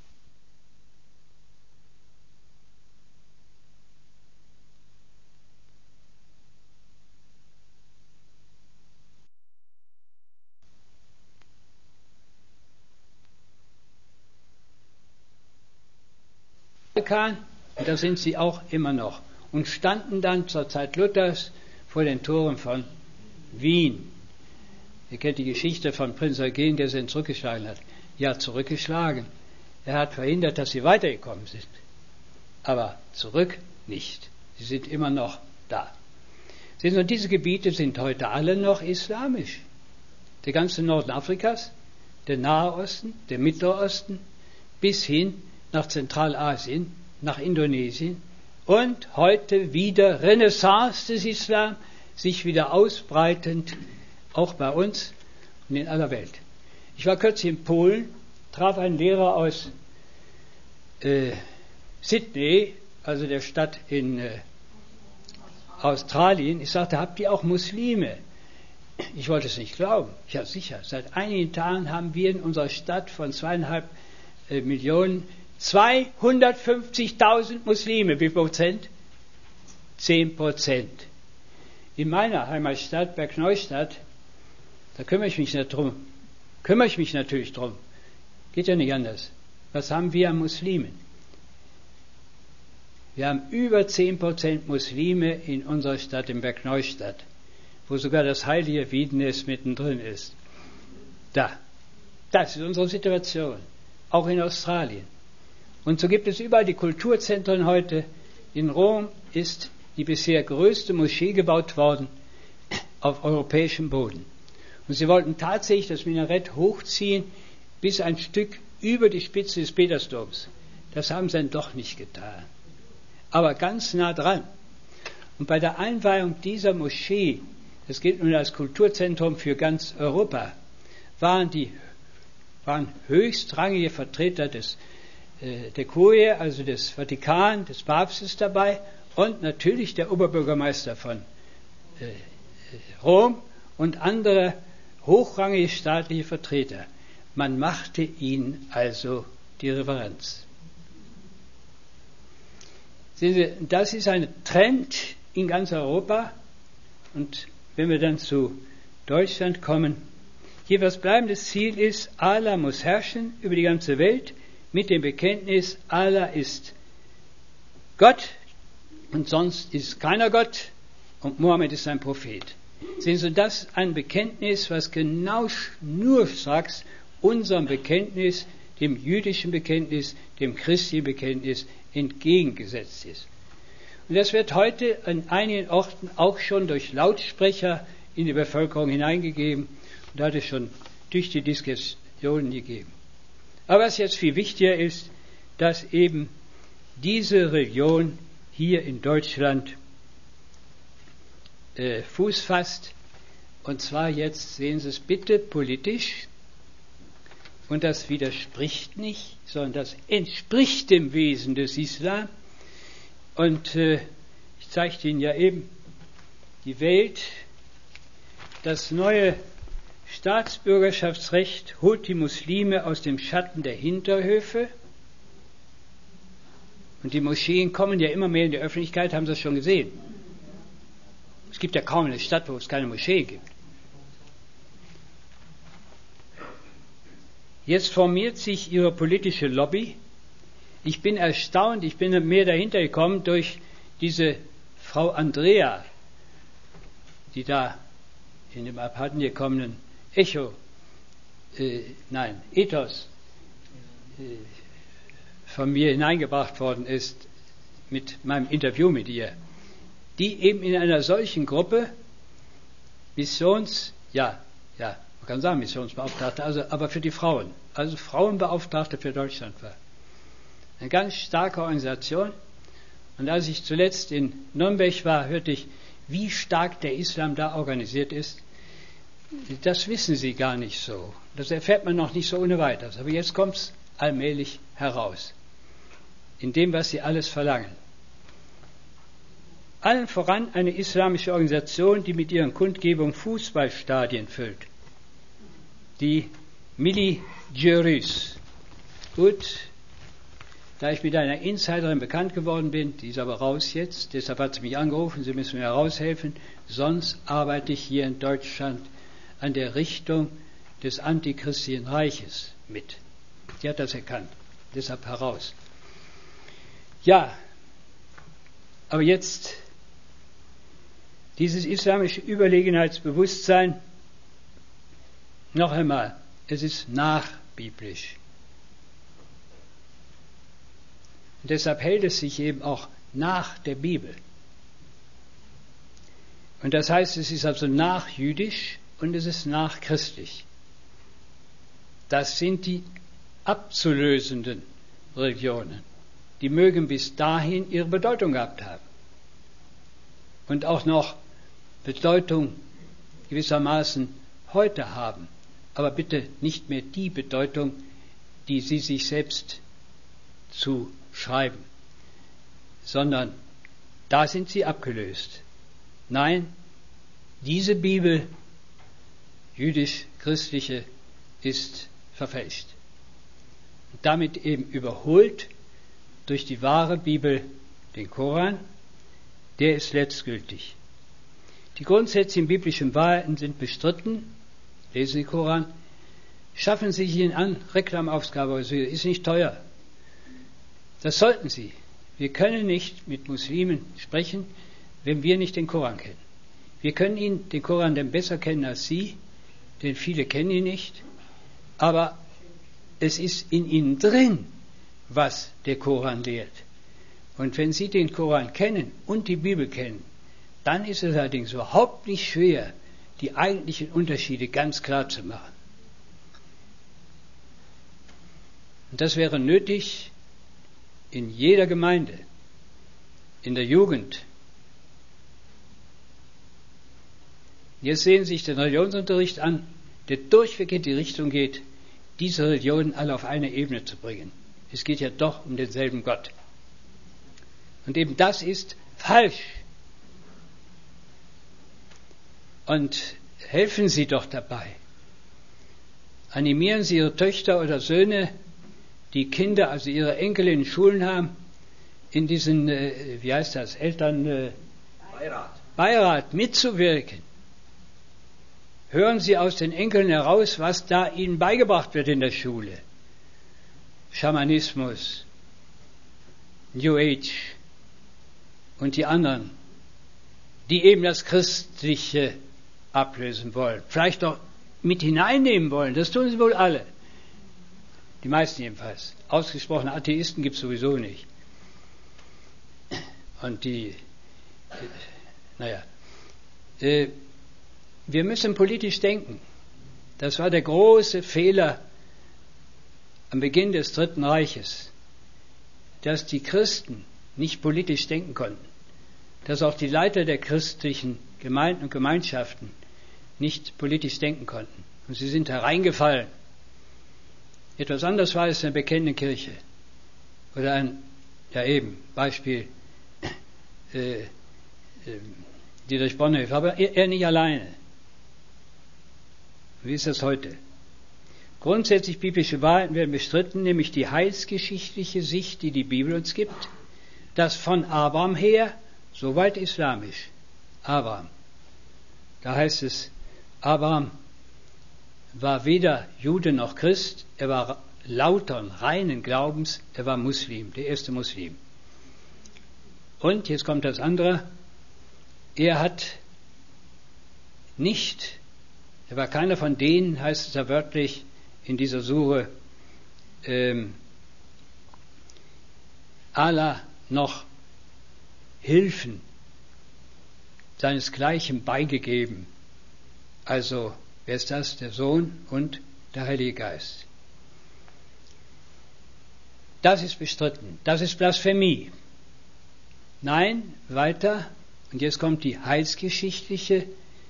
Balkan, und da sind sie auch immer noch, und standen dann zur Zeit Luthers vor den Toren von Wien. Ihr kennt die Geschichte von Prinz Eugen, der sie zurückgeschlagen hat. Ja, zurückgeschlagen. Er hat verhindert, dass sie weitergekommen sind. Aber zurück nicht. Sie sind immer noch da. Sehen Sie, und diese Gebiete sind heute alle noch islamisch. Der ganze Norden Afrikas, der Nahe Osten, der Mittlere Osten, bis hin nach Zentralasien, nach Indonesien und heute wieder Renaissance des Islam, sich wieder ausbreitend, auch bei uns und in aller Welt. Ich war kürzlich in Polen, traf einen Lehrer aus Sydney, also der Stadt in Australien. Ich sagte, habt ihr auch Muslime? Ich wollte es nicht glauben. Ja, sicher. Seit einigen Tagen haben wir in unserer Stadt von 2,5 Millionen 250.000 Muslime. Wie viel Prozent? 10%. In meiner Heimatstadt, Bergneustadt, da kümmere ich mich natürlich drum. Geht ja nicht anders. Was haben wir an Muslimen? Wir haben über 10% Muslime in unserer Stadt, in Bergneustadt, wo sogar das heilige Wiedenes mittendrin ist. Das ist unsere Situation, auch in Australien. Und so gibt es überall die Kulturzentren heute. In Rom ist die bisher größte Moschee gebaut worden auf europäischem Boden. Und sie wollten tatsächlich das Minarett hochziehen bis ein Stück über die Spitze des Petersdoms. Das haben sie dann doch nicht getan. Aber ganz nah dran. Und bei der Einweihung dieser Moschee, das gilt nun als Kulturzentrum für ganz Europa, waren höchstrangige Vertreter der Kurie, also des Vatikan, des Papstes dabei und natürlich der Oberbürgermeister von Rom und andere hochrangige staatliche Vertreter. Man machte ihnen also die Reverenz. Sehen Sie, das ist ein Trend in ganz Europa. Und wenn wir dann zu Deutschland kommen, hier das bleibende Ziel ist, Allah muss herrschen über die ganze Welt mit dem Bekenntnis, Allah ist Gott und sonst ist keiner Gott und Mohammed ist ein Prophet. Sehen Sie, das ist ein Bekenntnis, was genau nur sagt, unserem Bekenntnis, dem jüdischen Bekenntnis, dem christlichen Bekenntnis entgegengesetzt ist. Und das wird heute an einigen Orten auch schon durch Lautsprecher in die Bevölkerung hineingegeben. Und da hat es schon durch die Diskussionen gegeben. Aber was jetzt viel wichtiger ist, dass eben diese Religion hier in Deutschland Fuß fasst. Und zwar jetzt, sehen Sie es bitte, politisch. Und das widerspricht nicht, sondern das entspricht dem Wesen des Islam. Und ich zeigte Ihnen ja eben die Welt. Das neue Staatsbürgerschaftsrecht holt die Muslime aus dem Schatten der Hinterhöfe. Und die Moscheen kommen ja immer mehr in die Öffentlichkeit, haben Sie das schon gesehen. Es gibt ja kaum eine Stadt, wo es keine Moschee gibt. Jetzt formiert sich ihre politische Lobby. Ich bin erstaunt, ich bin mehr dahinter gekommen durch diese Frau Andrea, die da in dem abhanden gekommenen Ethos von mir hineingebracht worden ist mit meinem Interview mit ihr, die eben in einer solchen Gruppe man kann sagen Missionsbeauftragte, aber für die Frauen, also Frauenbeauftragte für Deutschland war. Eine ganz starke Organisation. Und als ich zuletzt in Nürnberg war, hörte ich, wie stark der Islam da organisiert ist. Das wissen Sie gar nicht so. Das erfährt man noch nicht so ohne weiteres. Aber jetzt kommt es allmählich heraus. In dem, was Sie alles verlangen. Allen voran eine islamische Organisation, die mit ihren Kundgebungen Fußballstadien füllt. Die Milli Djurüz. Gut, da ich mit einer Insiderin bekannt geworden bin, die ist aber raus jetzt, deshalb hat sie mich angerufen, sie müssen mir heraushelfen, sonst arbeite ich hier in Deutschland an der Richtung des antichristlichen Reiches mit. Die hat das erkannt, deshalb heraus. Ja, aber jetzt dieses islamische Überlegenheitsbewusstsein, noch einmal, es ist nachbiblisch. Und deshalb hält es sich eben auch nach der Bibel. Und das heißt, es ist also nachjüdisch und es ist nachchristlich. Das sind die abzulösenden Religionen. die mögen bis dahin ihre Bedeutung gehabt haben. Und auch noch Bedeutung gewissermaßen heute haben. Aber bitte nicht mehr die Bedeutung, die sie sich selbst zuschreiben, sondern da sind sie abgelöst. Nein, diese Bibel, jüdisch-christliche, ist verfälscht. Und damit eben überholt durch die wahre Bibel, den Koran, der ist letztgültig. Die grundsätzlichen biblischen Wahrheiten sind bestritten, lesen Sie Koran, schaffen Sie ihn an, Reklamausgabe, ist nicht teuer. Das sollten Sie. Wir können nicht mit Muslimen sprechen, wenn wir nicht den Koran kennen. Wir können den Koran denn besser kennen als Sie, denn viele kennen ihn nicht, aber es ist in ihnen drin, was der Koran lehrt. Und wenn Sie den Koran kennen und die Bibel kennen, dann ist es allerdings überhaupt nicht schwer, die eigentlichen Unterschiede ganz klar zu machen. Und das wäre nötig in jeder Gemeinde, in der Jugend. Jetzt sehen Sie sich den Religionsunterricht an, der durchweg in die Richtung geht, diese Religionen alle auf eine Ebene zu bringen. Es geht ja doch um denselben Gott. Und eben das ist falsch. Und helfen Sie doch dabei. Animieren Sie Ihre Töchter oder Söhne, die Kinder, also Ihre Enkel in Schulen haben, in diesen, Beirat mitzuwirken. Hören Sie aus den Enkeln heraus, was da ihnen beigebracht wird in der Schule. Schamanismus, New Age und die anderen, die eben das Christliche ablösen wollen. Vielleicht auch mit hineinnehmen wollen. Das tun sie wohl alle. Die meisten jedenfalls. Ausgesprochene Atheisten gibt es sowieso nicht. Und wir müssen politisch denken. Das war der große Fehler am Beginn des Dritten Reiches, dass die Christen nicht politisch denken konnten, dass auch die Leiter der christlichen Gemeinden und Gemeinschaften nicht politisch denken konnten. Und sie sind hereingefallen. Etwas anders war es in der bekennenden Kirche. Oder Beispiel Dietrich Bonhoeffer, aber er nicht alleine. Wie ist das heute? Grundsätzlich biblische Wahrheiten werden bestritten, nämlich die heilsgeschichtliche Sicht, die die Bibel uns gibt, das von Abraham her, soweit islamisch. Abraham. Da heißt es, Abraham war weder Jude noch Christ, er war lautern, reinen Glaubens, er war Muslim, der erste Muslim. Und, jetzt kommt das andere, er war keiner von denen, heißt es da wörtlich in dieser Sure, Allah noch Hilfen seinesgleichen beigegeben. Also, wer ist das? Der Sohn und der Heilige Geist. Das ist bestritten. Das ist Blasphemie. Nein, weiter. Und jetzt kommt die heilsgeschichtliche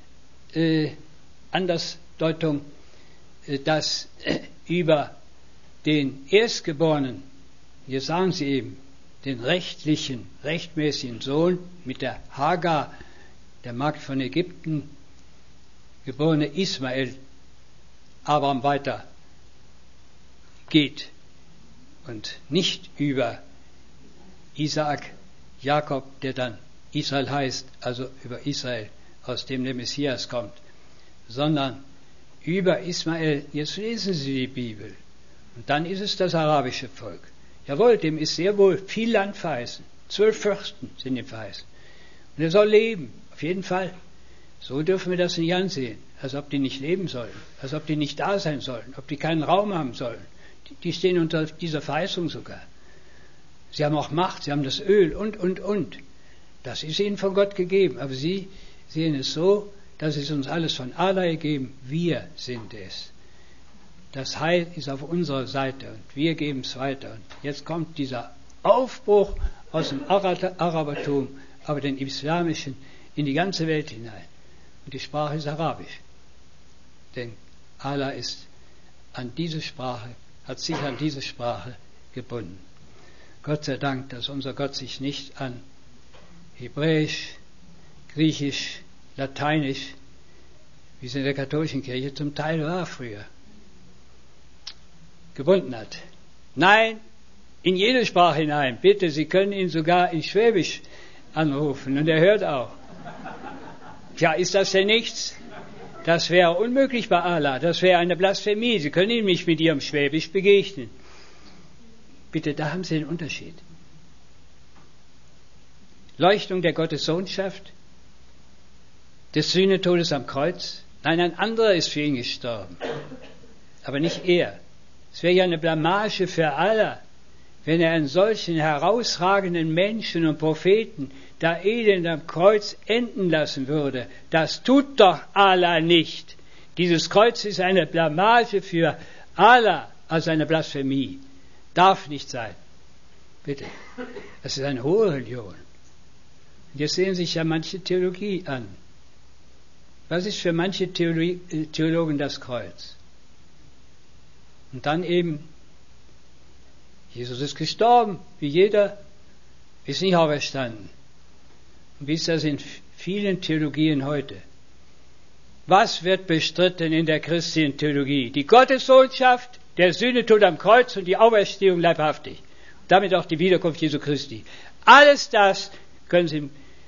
Andersdeutung, dass über den Erstgeborenen, jetzt sagen sie eben, den rechtmäßigen Sohn mit der Hagar, der Magd von Ägypten, geborene Ismael, Abraham weiter geht und nicht über Isaak, Jakob, der dann Israel heißt, also über Israel, aus dem der Messias kommt, sondern über Ismael. Jetzt lesen Sie die Bibel und dann ist es das arabische Volk. Jawohl, dem ist sehr wohl viel Land verheißen. 12 Fürsten sind ihm verheißen. Und er soll leben, auf jeden Fall. So dürfen wir das nicht ansehen, als ob die nicht leben sollen, als ob die nicht da sein sollen, ob die keinen Raum haben sollen. Die stehen unter dieser Verheißung sogar. Sie haben auch Macht, sie haben das Öl und. Das ist ihnen von Gott gegeben. Aber sie sehen es so, dass es uns alles von Allah gegeben. Wir sind es. Das Heil ist auf unserer Seite und wir geben es weiter. Und jetzt kommt dieser Aufbruch aus dem Arabertum, aber den islamischen, in die ganze Welt hinein. Und die Sprache ist Arabisch. Denn Allah ist an diese Sprache, hat sich an diese Sprache gebunden. Gott sei Dank, dass unser Gott sich nicht an Hebräisch, Griechisch, Lateinisch, wie es in der katholischen Kirche zum Teil war früher, gebunden hat. Nein, in jede Sprache hinein. Bitte, Sie können ihn sogar in Schwäbisch anrufen und er hört auch. Tja, ist das denn nichts? Das wäre unmöglich bei Allah. Das wäre eine Blasphemie. Sie können ihm nicht mit Ihrem Schwäbisch begegnen. Bitte, da haben Sie den Unterschied. Leuchtung der Gottessohnschaft, des Sühnetodes am Kreuz. Nein, ein anderer ist für ihn gestorben. Aber nicht er. Es wäre ja eine Blamage für Allah, wenn er einen solchen herausragenden Menschen und Propheten da elend am Kreuz enden lassen würde. Das tut doch Allah nicht. Dieses Kreuz ist eine Blamage für Allah, also eine Blasphemie. Darf nicht sein. Bitte. Das ist eine hohe Religion. Und jetzt sehen sich ja manche Theologie an. Was ist für manche Theologen das Kreuz? Und dann eben, Jesus ist gestorben, wie jeder, ist nicht auferstanden. Und wie ist das in vielen Theologien heute? Was wird bestritten in der christlichen Theologie? Die Gottessohnschaft, der Sühnetod am Kreuz und die Auferstehung leibhaftig. Und damit auch die Wiederkunft Jesu Christi. Alles das können Sie im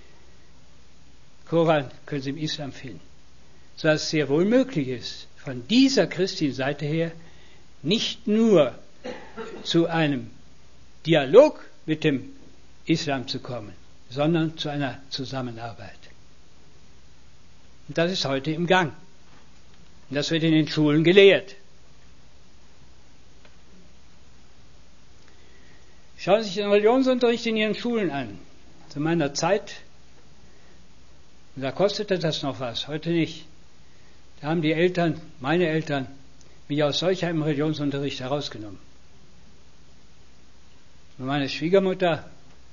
Koran, können Sie im Islam finden. So dass es sehr wohl möglich ist, von dieser christlichen Seite her nicht nur zu einem Dialog mit dem Islam zu kommen, sondern zu einer Zusammenarbeit. Und das ist heute im Gang. Und das wird in den Schulen gelehrt. Schauen Sie sich den Religionsunterricht in Ihren Schulen an. Zu meiner Zeit, da kostete das noch was, heute nicht. Da haben die Eltern, meine Eltern, mich aus solch einem Religionsunterricht herausgenommen. Und meine Schwiegermutter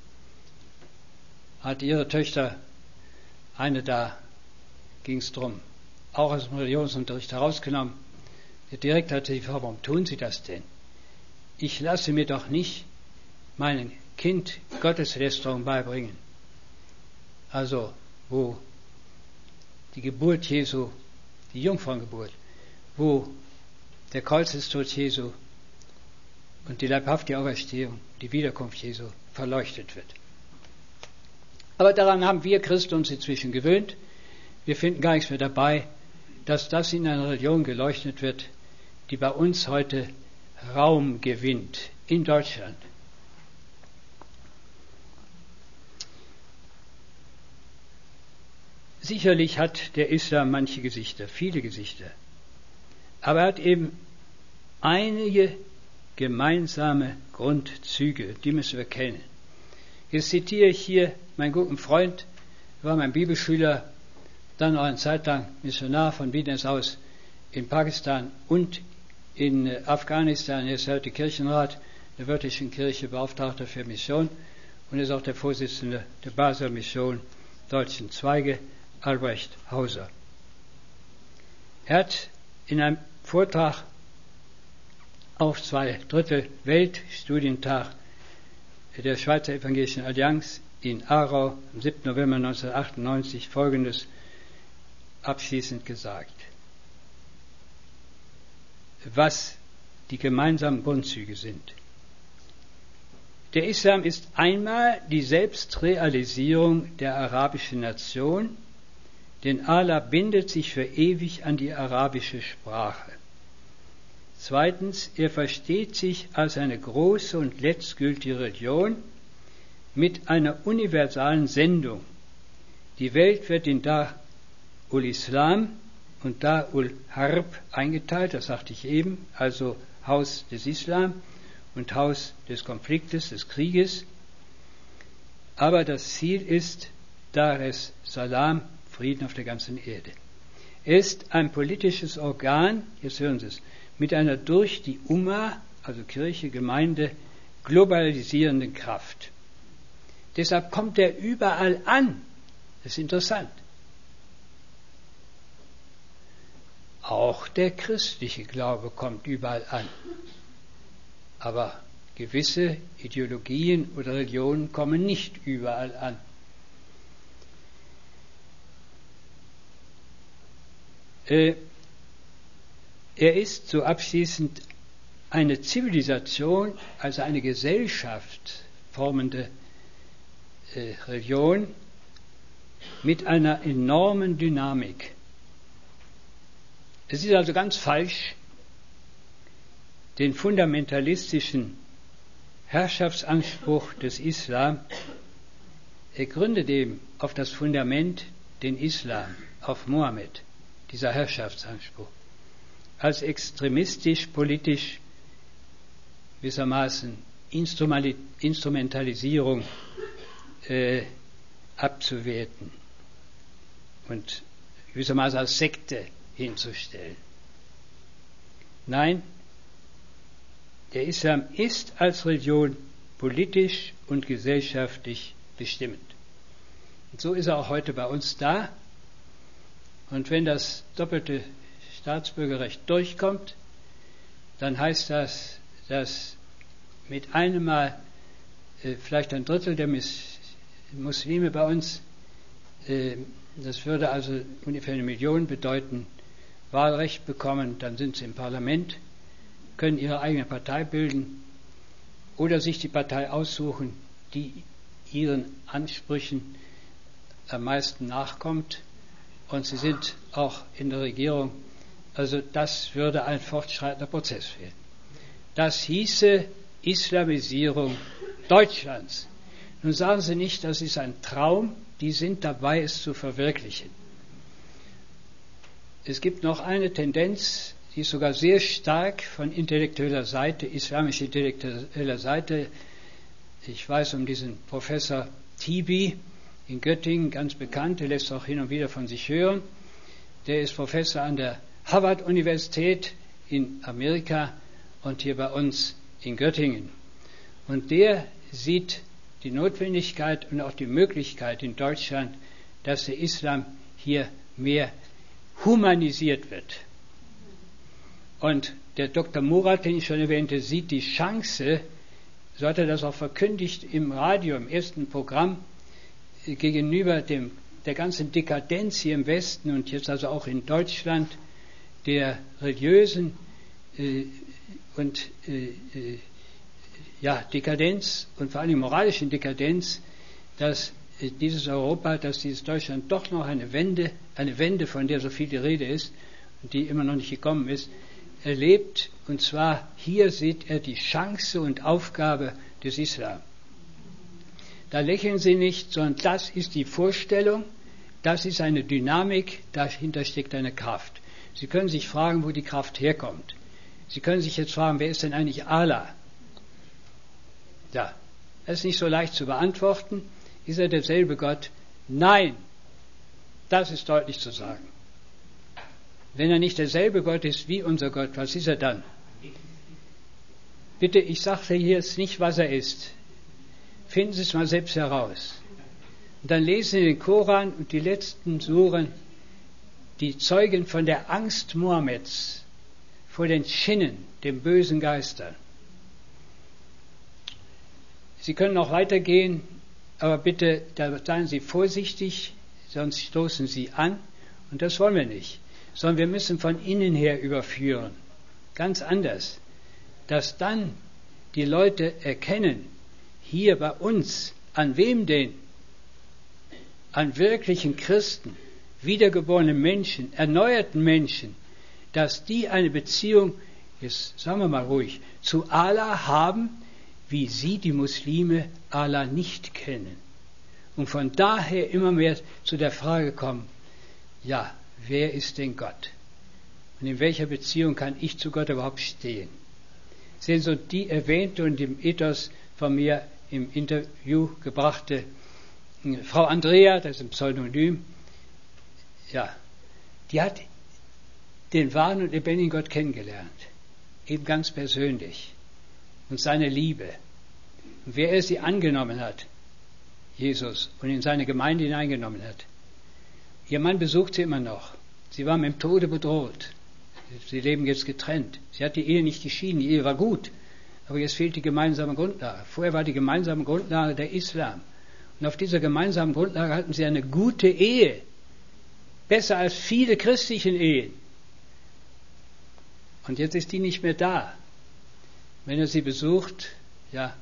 hat ihre Töchter, eine da ging es drum, auch aus dem Religionsunterricht herausgenommen. Der Direktor hat gesagt, warum tun Sie das denn? Ich lasse mir doch nicht meinem Kind Gotteslästerung beibringen. Also, wo die Geburt Jesu, die Jungfrauengeburt, wo der Kreuzestod Jesu und die leibhafte Auferstehung, die Wiederkunft Jesu verleuchtet wird. Aber daran haben wir Christen uns inzwischen gewöhnt. Wir finden gar nichts mehr dabei, dass das in einer Religion geleuchtet wird, die bei uns heute Raum gewinnt, in Deutschland. Sicherlich hat der Islam manche Gesichter, viele Gesichter. Aber er hat eben einige gemeinsame Grundzüge, die müssen wir kennen. Jetzt zitiere ich hier meinen guten Freund, war mein Bibelschüler, dann auch eine Zeit lang Missionar von Wiedens aus in Pakistan und in Afghanistan. Er ist heute Kirchenrat der Wörthischen Kirche, Beauftragter für Mission und ist auch der Vorsitzende der Basler Mission deutschen Zweige, Albrecht Hauser. Er hat in einem Vortrag auf 2/3 Weltstudientag der Schweizer Evangelischen Allianz in Aarau am 7. November 1998 Folgendes abschließend gesagt, was die gemeinsamen Grundzüge sind. Der Islam ist einmal die Selbstrealisierung der arabischen Nation, denn Allah bindet sich für ewig an die arabische Sprache. Zweitens, er versteht sich als eine große und letztgültige Religion mit einer universalen Sendung. Die Welt wird in Dar-ul-Islam und Dar-ul-Harb eingeteilt, das sagte ich eben, also Haus des Islam und Haus des Konfliktes, des Krieges. Aber das Ziel ist Dar es Salam, Frieden auf der ganzen Erde. Er ist ein politisches Organ, jetzt hören Sie es, mit einer durch die Umma, also Kirche, Gemeinde, globalisierenden Kraft. Deshalb kommt er überall an. Das ist interessant. Auch der christliche Glaube kommt überall an. Aber gewisse Ideologien oder Religionen kommen nicht überall an. Er ist, so abschließend, eine Zivilisation, also eine Gesellschaft formende Religion mit einer enormen Dynamik. Es ist also ganz falsch, den fundamentalistischen Herrschaftsanspruch des Islam, er gründet eben auf das Fundament, den Islam, auf Mohammed, dieser Herrschaftsanspruch, als extremistisch, politisch, gewissermaßen Instrumentalisierung abzuwerten und gewissermaßen als Sekte hinzustellen. Nein, der Islam ist als Religion politisch und gesellschaftlich bestimmend. Und so ist er auch heute bei uns da. Und wenn das doppelte Staatsbürgerrecht durchkommt, dann heißt das, dass mit einem Mal vielleicht ein Drittel der Muslime bei uns, das würde also ungefähr 1 Million bedeuten, Wahlrecht bekommen, dann sind sie im Parlament, können ihre eigene Partei bilden oder sich die Partei aussuchen, die ihren Ansprüchen am meisten nachkommt, und sie sind auch in der Regierung. Also das würde ein fortschreitender Prozess werden. Das hieße Islamisierung Deutschlands. Nun sagen Sie nicht, das ist ein Traum, die sind dabei, es zu verwirklichen. Es gibt noch eine Tendenz, die ist sogar sehr stark von intellektueller Seite, islamischer intellektueller Seite. Ich weiß um diesen Professor Tibi in Göttingen, ganz bekannt, der lässt auch hin und wieder von sich hören. Der ist Professor an der Harvard-Universität in Amerika und hier bei uns in Göttingen. Und der sieht die Notwendigkeit und auch die Möglichkeit in Deutschland, dass der Islam hier mehr humanisiert wird. Und der Dr. Murat, den ich schon erwähnte, sieht die Chance, so hat er das auch verkündigt im Radio, im ersten Programm, gegenüber der ganzen Dekadenz hier im Westen und jetzt also auch in Deutschland, der religiösen Dekadenz und vor allem moralischen Dekadenz, dass dieses Europa, dass dieses Deutschland doch noch eine Wende, von der so viel die Rede ist und die immer noch nicht gekommen ist, erlebt. Und zwar hier sieht er die Chance und Aufgabe des Islam. Da lächeln Sie nicht, sondern das ist die Vorstellung, das ist eine Dynamik, dahinter steckt eine Kraft. Sie können sich fragen, wo die Kraft herkommt. Sie können sich jetzt fragen, wer ist denn eigentlich Allah? Ja, das ist nicht so leicht zu beantworten. Ist er derselbe Gott? Nein, das ist deutlich zu sagen. Wenn er nicht derselbe Gott ist wie unser Gott, was ist er dann? Bitte, ich sage hier jetzt nicht, was er ist. Finden Sie es mal selbst heraus. Und dann lesen Sie den Koran und die letzten Suren, die zeugen von der Angst Mohammeds vor den Dschinnen, den bösen Geistern. Sie können auch weitergehen, aber bitte, da seien Sie vorsichtig, sonst stoßen Sie an. Und das wollen wir nicht. Sondern wir müssen von innen her überführen. Ganz anders. Dass dann die Leute erkennen, hier bei uns, an wem denn? An wirklichen Christen, wiedergeborenen Menschen, erneuerten Menschen, dass die eine Beziehung, jetzt sagen wir mal ruhig, zu Allah haben, wie sie, die Muslime, Allah nicht kennen. Und von daher immer mehr zu der Frage kommen, ja, wer ist denn Gott? Und in welcher Beziehung kann ich zu Gott überhaupt stehen? Sehen Sie, die erwähnte und im Ethos von mir im Interview gebrachte Frau Andrea, das ist ein Pseudonym, ja, die hat den wahren und lebendigen Gott kennengelernt, eben ganz persönlich, und seine Liebe. Und wer sie angenommen hat, Jesus, und in seine Gemeinde hineingenommen hat. Ihr Mann besucht sie immer noch. Sie war mit dem Tode bedroht. Sie leben jetzt getrennt. Sie hat die Ehe nicht geschieden. Die Ehe war gut. Aber jetzt fehlt die gemeinsame Grundlage. Vorher war die gemeinsame Grundlage der Islam. Und auf dieser gemeinsamen Grundlage hatten sie eine gute Ehe. Besser als viele christlichen Ehen. Und jetzt ist die nicht mehr da. Wenn er sie besucht, ja,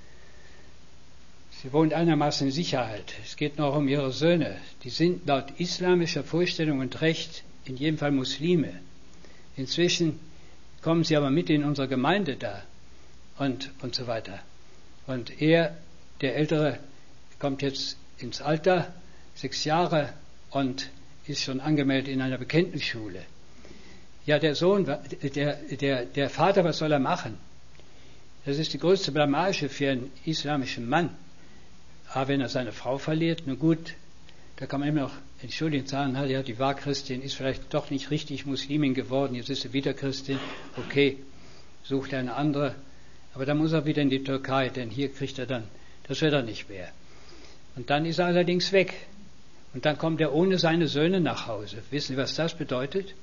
sie wohnt einigermaßen in Sicherheit. Es geht noch um ihre Söhne. Die sind laut islamischer Vorstellung und Recht in jedem Fall Muslime. Inzwischen kommen sie aber mit in unsere Gemeinde da und so weiter. Und er, der Ältere, kommt jetzt ins Alter, 6 Jahre, und ist schon angemeldet in einer Bekenntnisschule. Ja, der Sohn, der Vater, was soll er machen? Das ist die größte Blamage für einen islamischen Mann. Aber wenn er seine Frau verliert, nun gut, da kann man immer noch entschuldigend sagen, ja, die war Christin, ist vielleicht doch nicht richtig Muslimin geworden, jetzt ist sie wieder Christin, okay, sucht er eine andere, aber dann muss er wieder in die Türkei, denn hier kriegt er dann, das wird er nicht mehr. Und dann ist er allerdings weg. Und dann kommt er ohne seine Söhne nach Hause. Wissen Sie, was das bedeutet?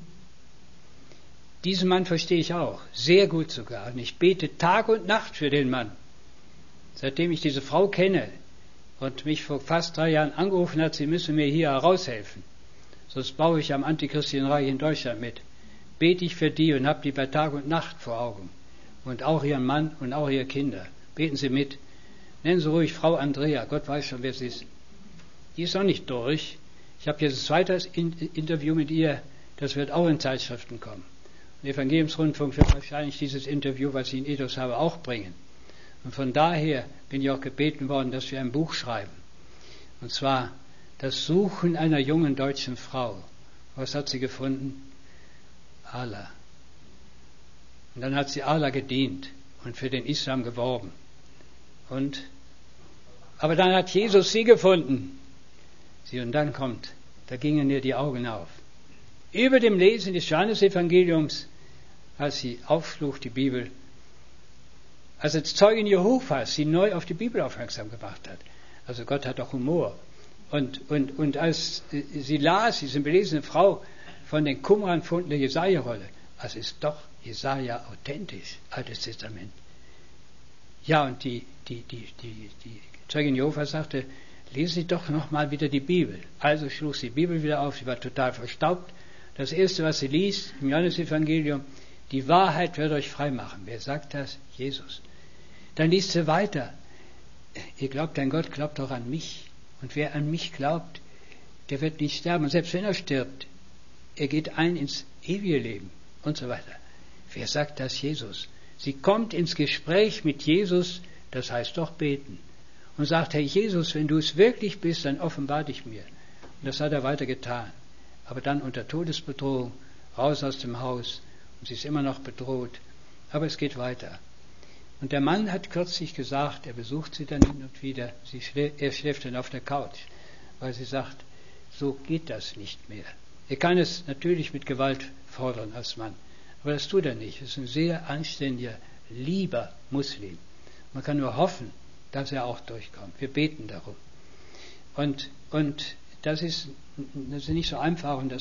Diesen Mann verstehe ich auch, sehr gut sogar. Und ich bete Tag und Nacht für den Mann. Seitdem ich diese Frau kenne und mich vor fast 3 Jahren angerufen hat, sie müssen mir hier heraushelfen. Sonst baue ich am Antichristlichen Reich in Deutschland mit. Bete ich für die und habe die bei Tag und Nacht vor Augen. Und auch ihren Mann und auch ihre Kinder. Beten Sie mit. Nennen Sie ruhig Frau Andrea. Gott weiß schon, wer sie ist. Die ist noch nicht durch. Ich habe jetzt ein zweites Interview mit ihr. Das wird auch in Zeitschriften kommen. Der Evangeliumsrundfunk wird wahrscheinlich dieses Interview, was ich in Ethos habe, auch bringen. Und von daher bin ich auch gebeten worden, dass wir ein Buch schreiben. Und zwar das Suchen einer jungen deutschen Frau. Was hat sie gefunden? Allah. Und dann hat sie Allah gedient und für den Islam geworben. Aber dann hat Jesus sie gefunden. Und dann kommt, da gingen ihr die Augen auf. Über dem Lesen des Johannesevangeliums, als sie aufschlug, die Bibel, als Zeugin Jehovas sie neu auf die Bibel aufmerksam gemacht hat. Also Gott hat doch Humor. Und als sie las, diese belesene Frau, von den Qumran-Funden der Jesaja-Rolle, also ist doch Jesaja authentisch, Altes Testament. Ja, und die Zeugin Jehovas sagte, lesen Sie doch nochmal wieder die Bibel. Also schlug sie die Bibel wieder auf, sie war total verstaubt. Das erste, was sie liest im Johannesevangelium, die Wahrheit wird euch frei machen. Wer sagt das? Jesus. Dann liest sie weiter. Ihr glaubt an Gott, glaubt auch an mich. Und wer an mich glaubt, der wird nicht sterben. Und selbst wenn er stirbt, er geht ein ins ewige Leben und so weiter. Wer sagt das? Jesus. Sie kommt ins Gespräch mit Jesus, das heißt doch beten. Und sagt, Herr Jesus, wenn du es wirklich bist, dann offenbar dich mir. Und das hat er weiter getan. Aber dann unter Todesbedrohung, raus aus dem Haus. Und sie ist immer noch bedroht. Aber es geht weiter. Und der Mann hat kürzlich gesagt, er besucht sie dann hin und wieder, er schläft dann auf der Couch, weil sie sagt, so geht das nicht mehr. Er kann es natürlich mit Gewalt fordern als Mann, aber das tut er nicht. Er ist ein sehr anständiger, lieber Muslim. Man kann nur hoffen, dass er auch durchkommt. Wir beten darum. Und das ist nicht so einfach und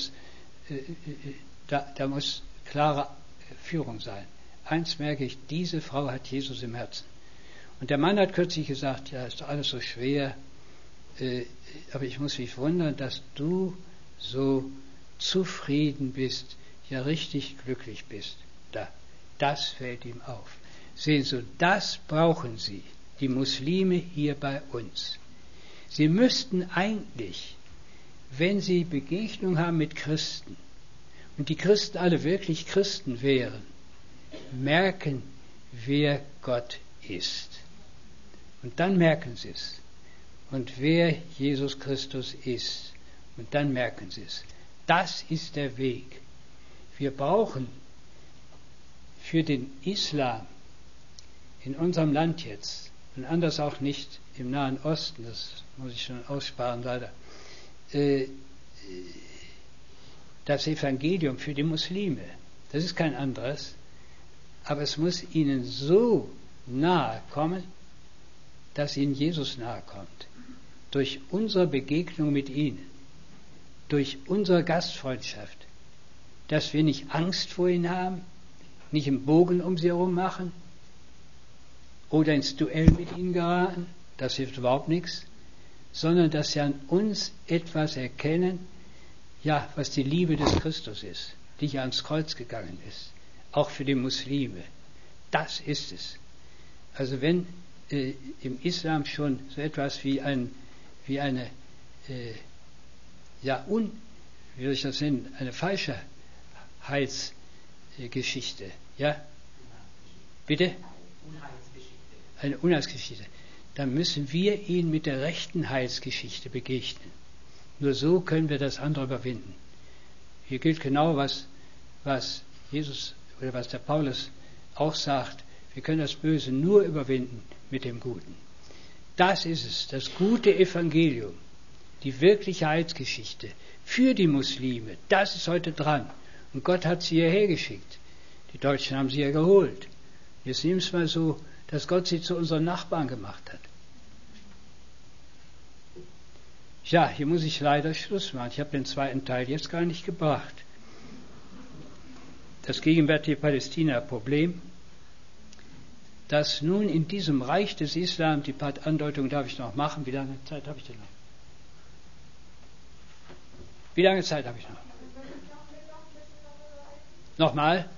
da muss klare Führung sein. Eins merke ich, diese Frau hat Jesus im Herzen. Und der Mann hat kürzlich gesagt, ja, ist doch alles so schwer, aber ich muss mich wundern, dass du so zufrieden bist, ja richtig glücklich bist. Das fällt ihm auf. Sehen Sie, das brauchen Sie, die Muslime hier bei uns. Sie müssten eigentlich, wenn Sie Begegnung haben mit Christen, und die Christen alle wirklich Christen wären, merken, wer Gott ist. Und dann merken Sie es. Und wer Jesus Christus ist. Und dann merken Sie es. Das ist der Weg. Wir brauchen für den Islam in unserem Land jetzt, und anders auch nicht im Nahen Osten, das muss ich schon aussparen leider, das Evangelium für die Muslime. Das ist kein anderes. Aber es muss ihnen so nahe kommen, dass ihnen Jesus nahe kommt. Durch unsere Begegnung mit ihnen, durch unsere Gastfreundschaft, dass wir nicht Angst vor ihnen haben, nicht einen Bogen um sie herum machen oder ins Duell mit ihnen geraten, das hilft überhaupt nichts, sondern dass sie an uns etwas erkennen, ja, was die Liebe des Christus ist, die ja ans Kreuz gegangen ist, auch für die Muslime. Das ist es. Also wenn im Islam schon so etwas wie eine wie soll ich das nennen, eine falsche Heilsgeschichte, ja? Bitte? Eine Unheilsgeschichte. Dann müssen wir ihnen mit der rechten Heilsgeschichte begegnen. Nur so können wir das andere überwinden. Hier gilt genau, was Jesus oder was der Paulus auch sagt. Wir können das Böse nur überwinden mit dem Guten. Das ist es, das gute Evangelium, die wirkliche Heilsgeschichte für die Muslime. Das ist heute dran. Und Gott hat sie hierher geschickt. Die Deutschen haben sie ja geholt. Jetzt nehmen es mal so, dass Gott sie zu unseren Nachbarn gemacht hat. Ja, hier muss ich leider Schluss machen. Ich habe den zweiten Teil jetzt gar nicht gebracht. Das gegenwärtige Palästina-Problem, das nun in diesem Reich des Islam, die paar Andeutungen darf ich noch machen. Wie lange Zeit habe ich denn noch? Wie lange Zeit habe ich noch? Nochmal?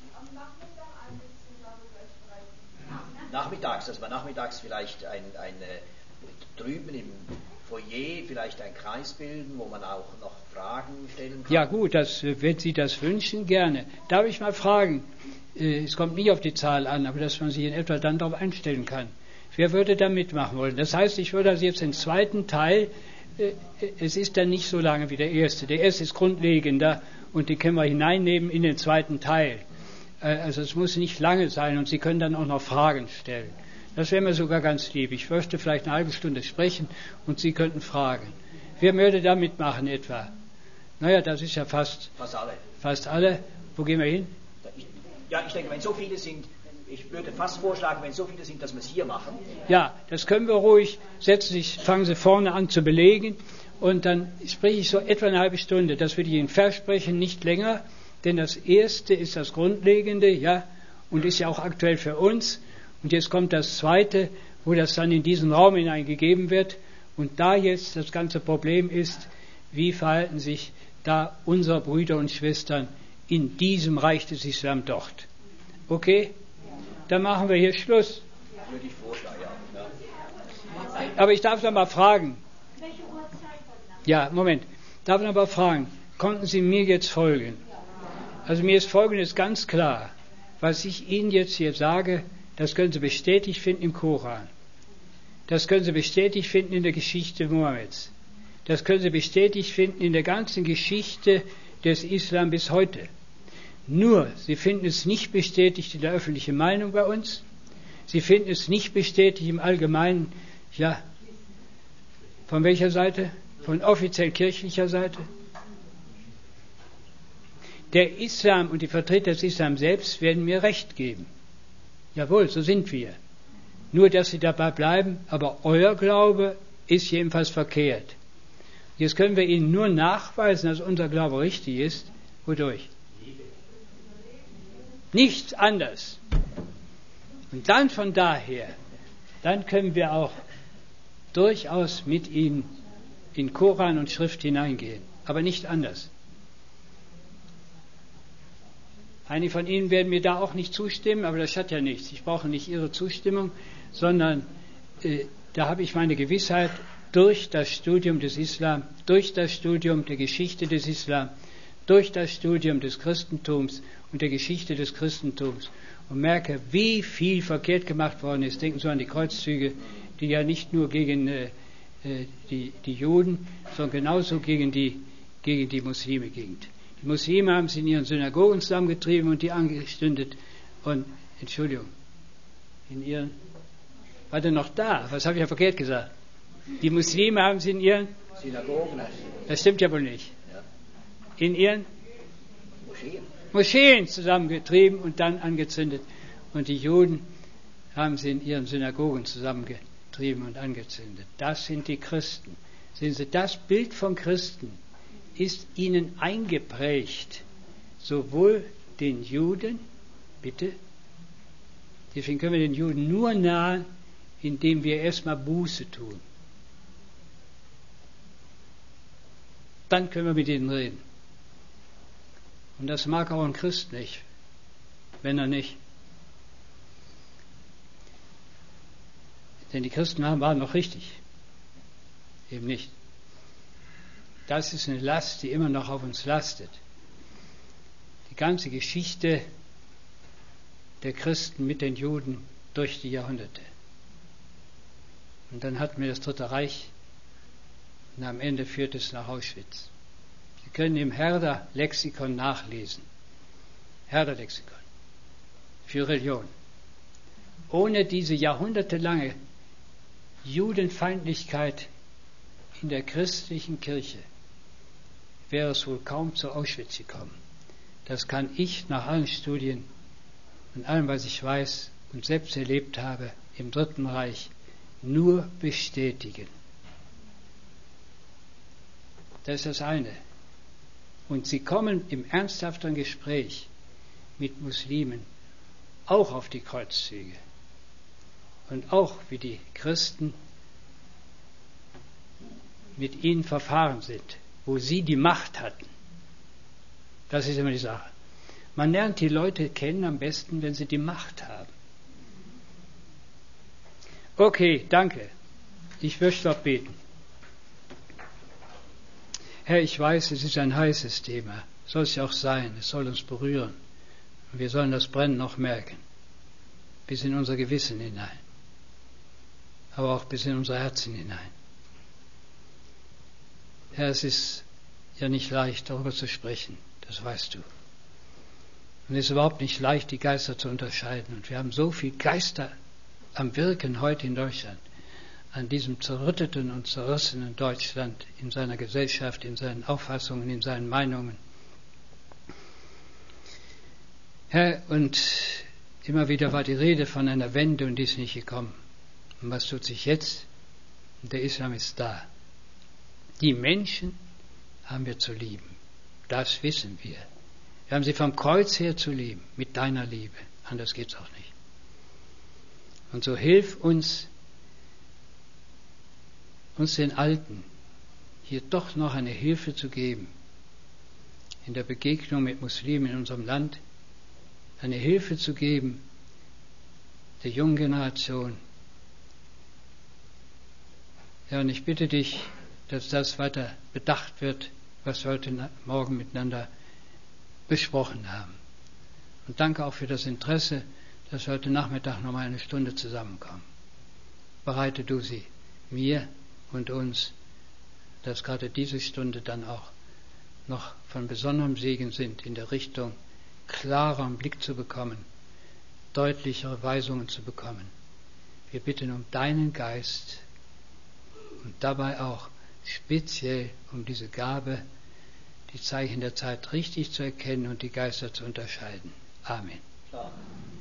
Nachmittags, dass man nachmittags vielleicht drüben im Foyer vielleicht einen Kreis bilden, wo man auch noch Fragen stellen kann. Ja gut, wenn Sie das wünschen, gerne. Darf ich mal fragen, es kommt nicht auf die Zahl an, aber dass man sich in etwa dann darauf einstellen kann. Wer würde da mitmachen wollen? Das heißt, ich würde also jetzt den zweiten Teil, es ist dann nicht so lange wie der erste. Der erste ist grundlegender und den können wir hineinnehmen in den zweiten Teil. Also es muss nicht lange sein und Sie können dann auch noch Fragen stellen. Das wäre mir sogar ganz lieb. Ich möchte vielleicht eine halbe Stunde sprechen und Sie könnten fragen. Wer würde da mitmachen etwa? Naja, das ist ja fast alle. Fast alle. Wo gehen wir hin? Ich denke, wenn so viele sind, ich würde fast vorschlagen, wenn so viele sind, dass wir es hier machen. Ja, das können wir ruhig. Fangen Sie vorne an zu belegen und dann spreche ich so etwa eine halbe Stunde. Das würde ich Ihnen versprechen, nicht länger, denn das erste ist das Grundlegende, ja, und ist ja auch aktuell für uns. Und jetzt kommt das zweite, wo das dann in diesen Raum hineingegeben wird. Und da jetzt das ganze Problem ist, wie verhalten sich da unsere Brüder und Schwestern in diesem Reich des Islam dort. Okay? Dann machen wir hier Schluss. Würde ich vorschlagen, ja. Aber ich darf noch mal fragen. Ja, Moment. Darf noch mal fragen. Konnten Sie mir jetzt folgen? Also mir ist Folgendes ganz klar. Was ich Ihnen jetzt hier sage, das können Sie bestätigt finden im Koran. Das können Sie bestätigt finden in der Geschichte Mohammeds. Das können Sie bestätigt finden in der ganzen Geschichte des Islam bis heute. Nur, Sie finden es nicht bestätigt in der öffentlichen Meinung bei uns. Sie finden es nicht bestätigt im Allgemeinen, ja, von welcher Seite? Von offiziell kirchlicher Seite? Der Islam und die Vertreter des Islam selbst werden mir Recht geben. Jawohl, so sind wir. Nur, dass sie dabei bleiben, aber euer Glaube ist jedenfalls verkehrt. Jetzt können wir Ihnen nur nachweisen, dass unser Glaube richtig ist. Wodurch? Nichts anders. Und dann von daher, dann können wir auch durchaus mit Ihnen in Koran und Schrift hineingehen. Aber nicht anders. Einige von Ihnen werden mir da auch nicht zustimmen, aber das hat ja nichts. Ich brauche nicht Ihre Zustimmung, sondern da habe ich meine Gewissheit durch das Studium des Islam, durch das Studium der Geschichte des Islam, durch das Studium des Christentums und der Geschichte des Christentums und merke, wie viel verkehrt gemacht worden ist. Denken Sie an die Kreuzzüge, die ja nicht nur gegen die Juden, sondern genauso gegen die Muslime gingen. Die Muslime haben sie in ihren Synagogen zusammengetrieben und die angestündet und, war denn noch da? Was habe ich ja verkehrt gesagt? Die Muslime haben sie in ihren Synagogen. Das stimmt ja wohl nicht. Ja. In ihren Moscheen zusammengetrieben und dann angezündet. Und die Juden haben sie in ihren Synagogen zusammengetrieben. getrieben und angezündet. Das sind die Christen. Sehen Sie, das Bild von Christen ist ihnen eingeprägt, sowohl den Juden, bitte, deswegen können wir den Juden nur nahen, indem wir erstmal Buße tun. Dann können wir mit ihnen reden. Und das mag auch ein Christ nicht, wenn er nicht. Denn die Christen waren noch richtig. Eben nicht. Das ist eine Last, die immer noch auf uns lastet. Die ganze Geschichte der Christen mit den Juden durch die Jahrhunderte. Und dann hatten wir das Dritte Reich und am Ende führt es nach Auschwitz. Sie können im Herder-Lexikon nachlesen. Herder-Lexikon für Religion. Ohne diese jahrhundertelange Judenfeindlichkeit in der christlichen Kirche wäre es wohl kaum zu Auschwitz gekommen. Das kann ich nach allen Studien und allem, was ich weiß und selbst erlebt habe im Dritten Reich, nur bestätigen. Das ist das eine. Und sie kommen im ernsthafteren Gespräch mit Muslimen auch auf die Kreuzzüge. Und auch wie die Christen mit ihnen verfahren sind, wo sie die Macht hatten. Das ist immer die Sache. Man lernt die Leute kennen am besten, wenn sie die Macht haben. Okay, danke. Ich möchte noch beten. Herr, ich weiß, es ist ein heißes Thema. Soll es ja auch sein. Es soll uns berühren. Und wir sollen das Brennen noch merken. Bis in unser Gewissen hinein. Aber auch bis in unsere Herzen hinein. Herr, es ist ja nicht leicht, darüber zu sprechen. Das weißt du. Und es ist überhaupt nicht leicht, die Geister zu unterscheiden. Und wir haben so viele Geister am Wirken heute in Deutschland, an diesem zerrütteten und zerrissenen Deutschland, in seiner Gesellschaft, in seinen Auffassungen, in seinen Meinungen. Herr, und immer wieder war die Rede von einer Wende und die ist nicht gekommen. Und was tut sich jetzt? Der Islam ist da. Die Menschen haben wir zu lieben. Das wissen wir. Wir haben sie vom Kreuz her zu lieben, mit deiner Liebe. Anders geht's auch nicht. Und so hilf uns den Alten, hier doch noch eine Hilfe zu geben, in der Begegnung mit Muslimen in unserem Land, eine Hilfe zu geben der jungen Generation. Ja, und ich bitte dich, dass das weiter bedacht wird, was wir heute Morgen miteinander besprochen haben. Und danke auch für das Interesse, dass wir heute Nachmittag noch mal eine Stunde zusammenkommen. Bereite du sie mir und uns, dass gerade diese Stunde dann auch noch von besonderem Segen sind, in der Richtung klareren Blick zu bekommen, deutlichere Weisungen zu bekommen. Wir bitten um deinen Geist und dabei auch speziell um diese Gabe, die Zeichen der Zeit richtig zu erkennen und die Geister zu unterscheiden. Amen. Amen.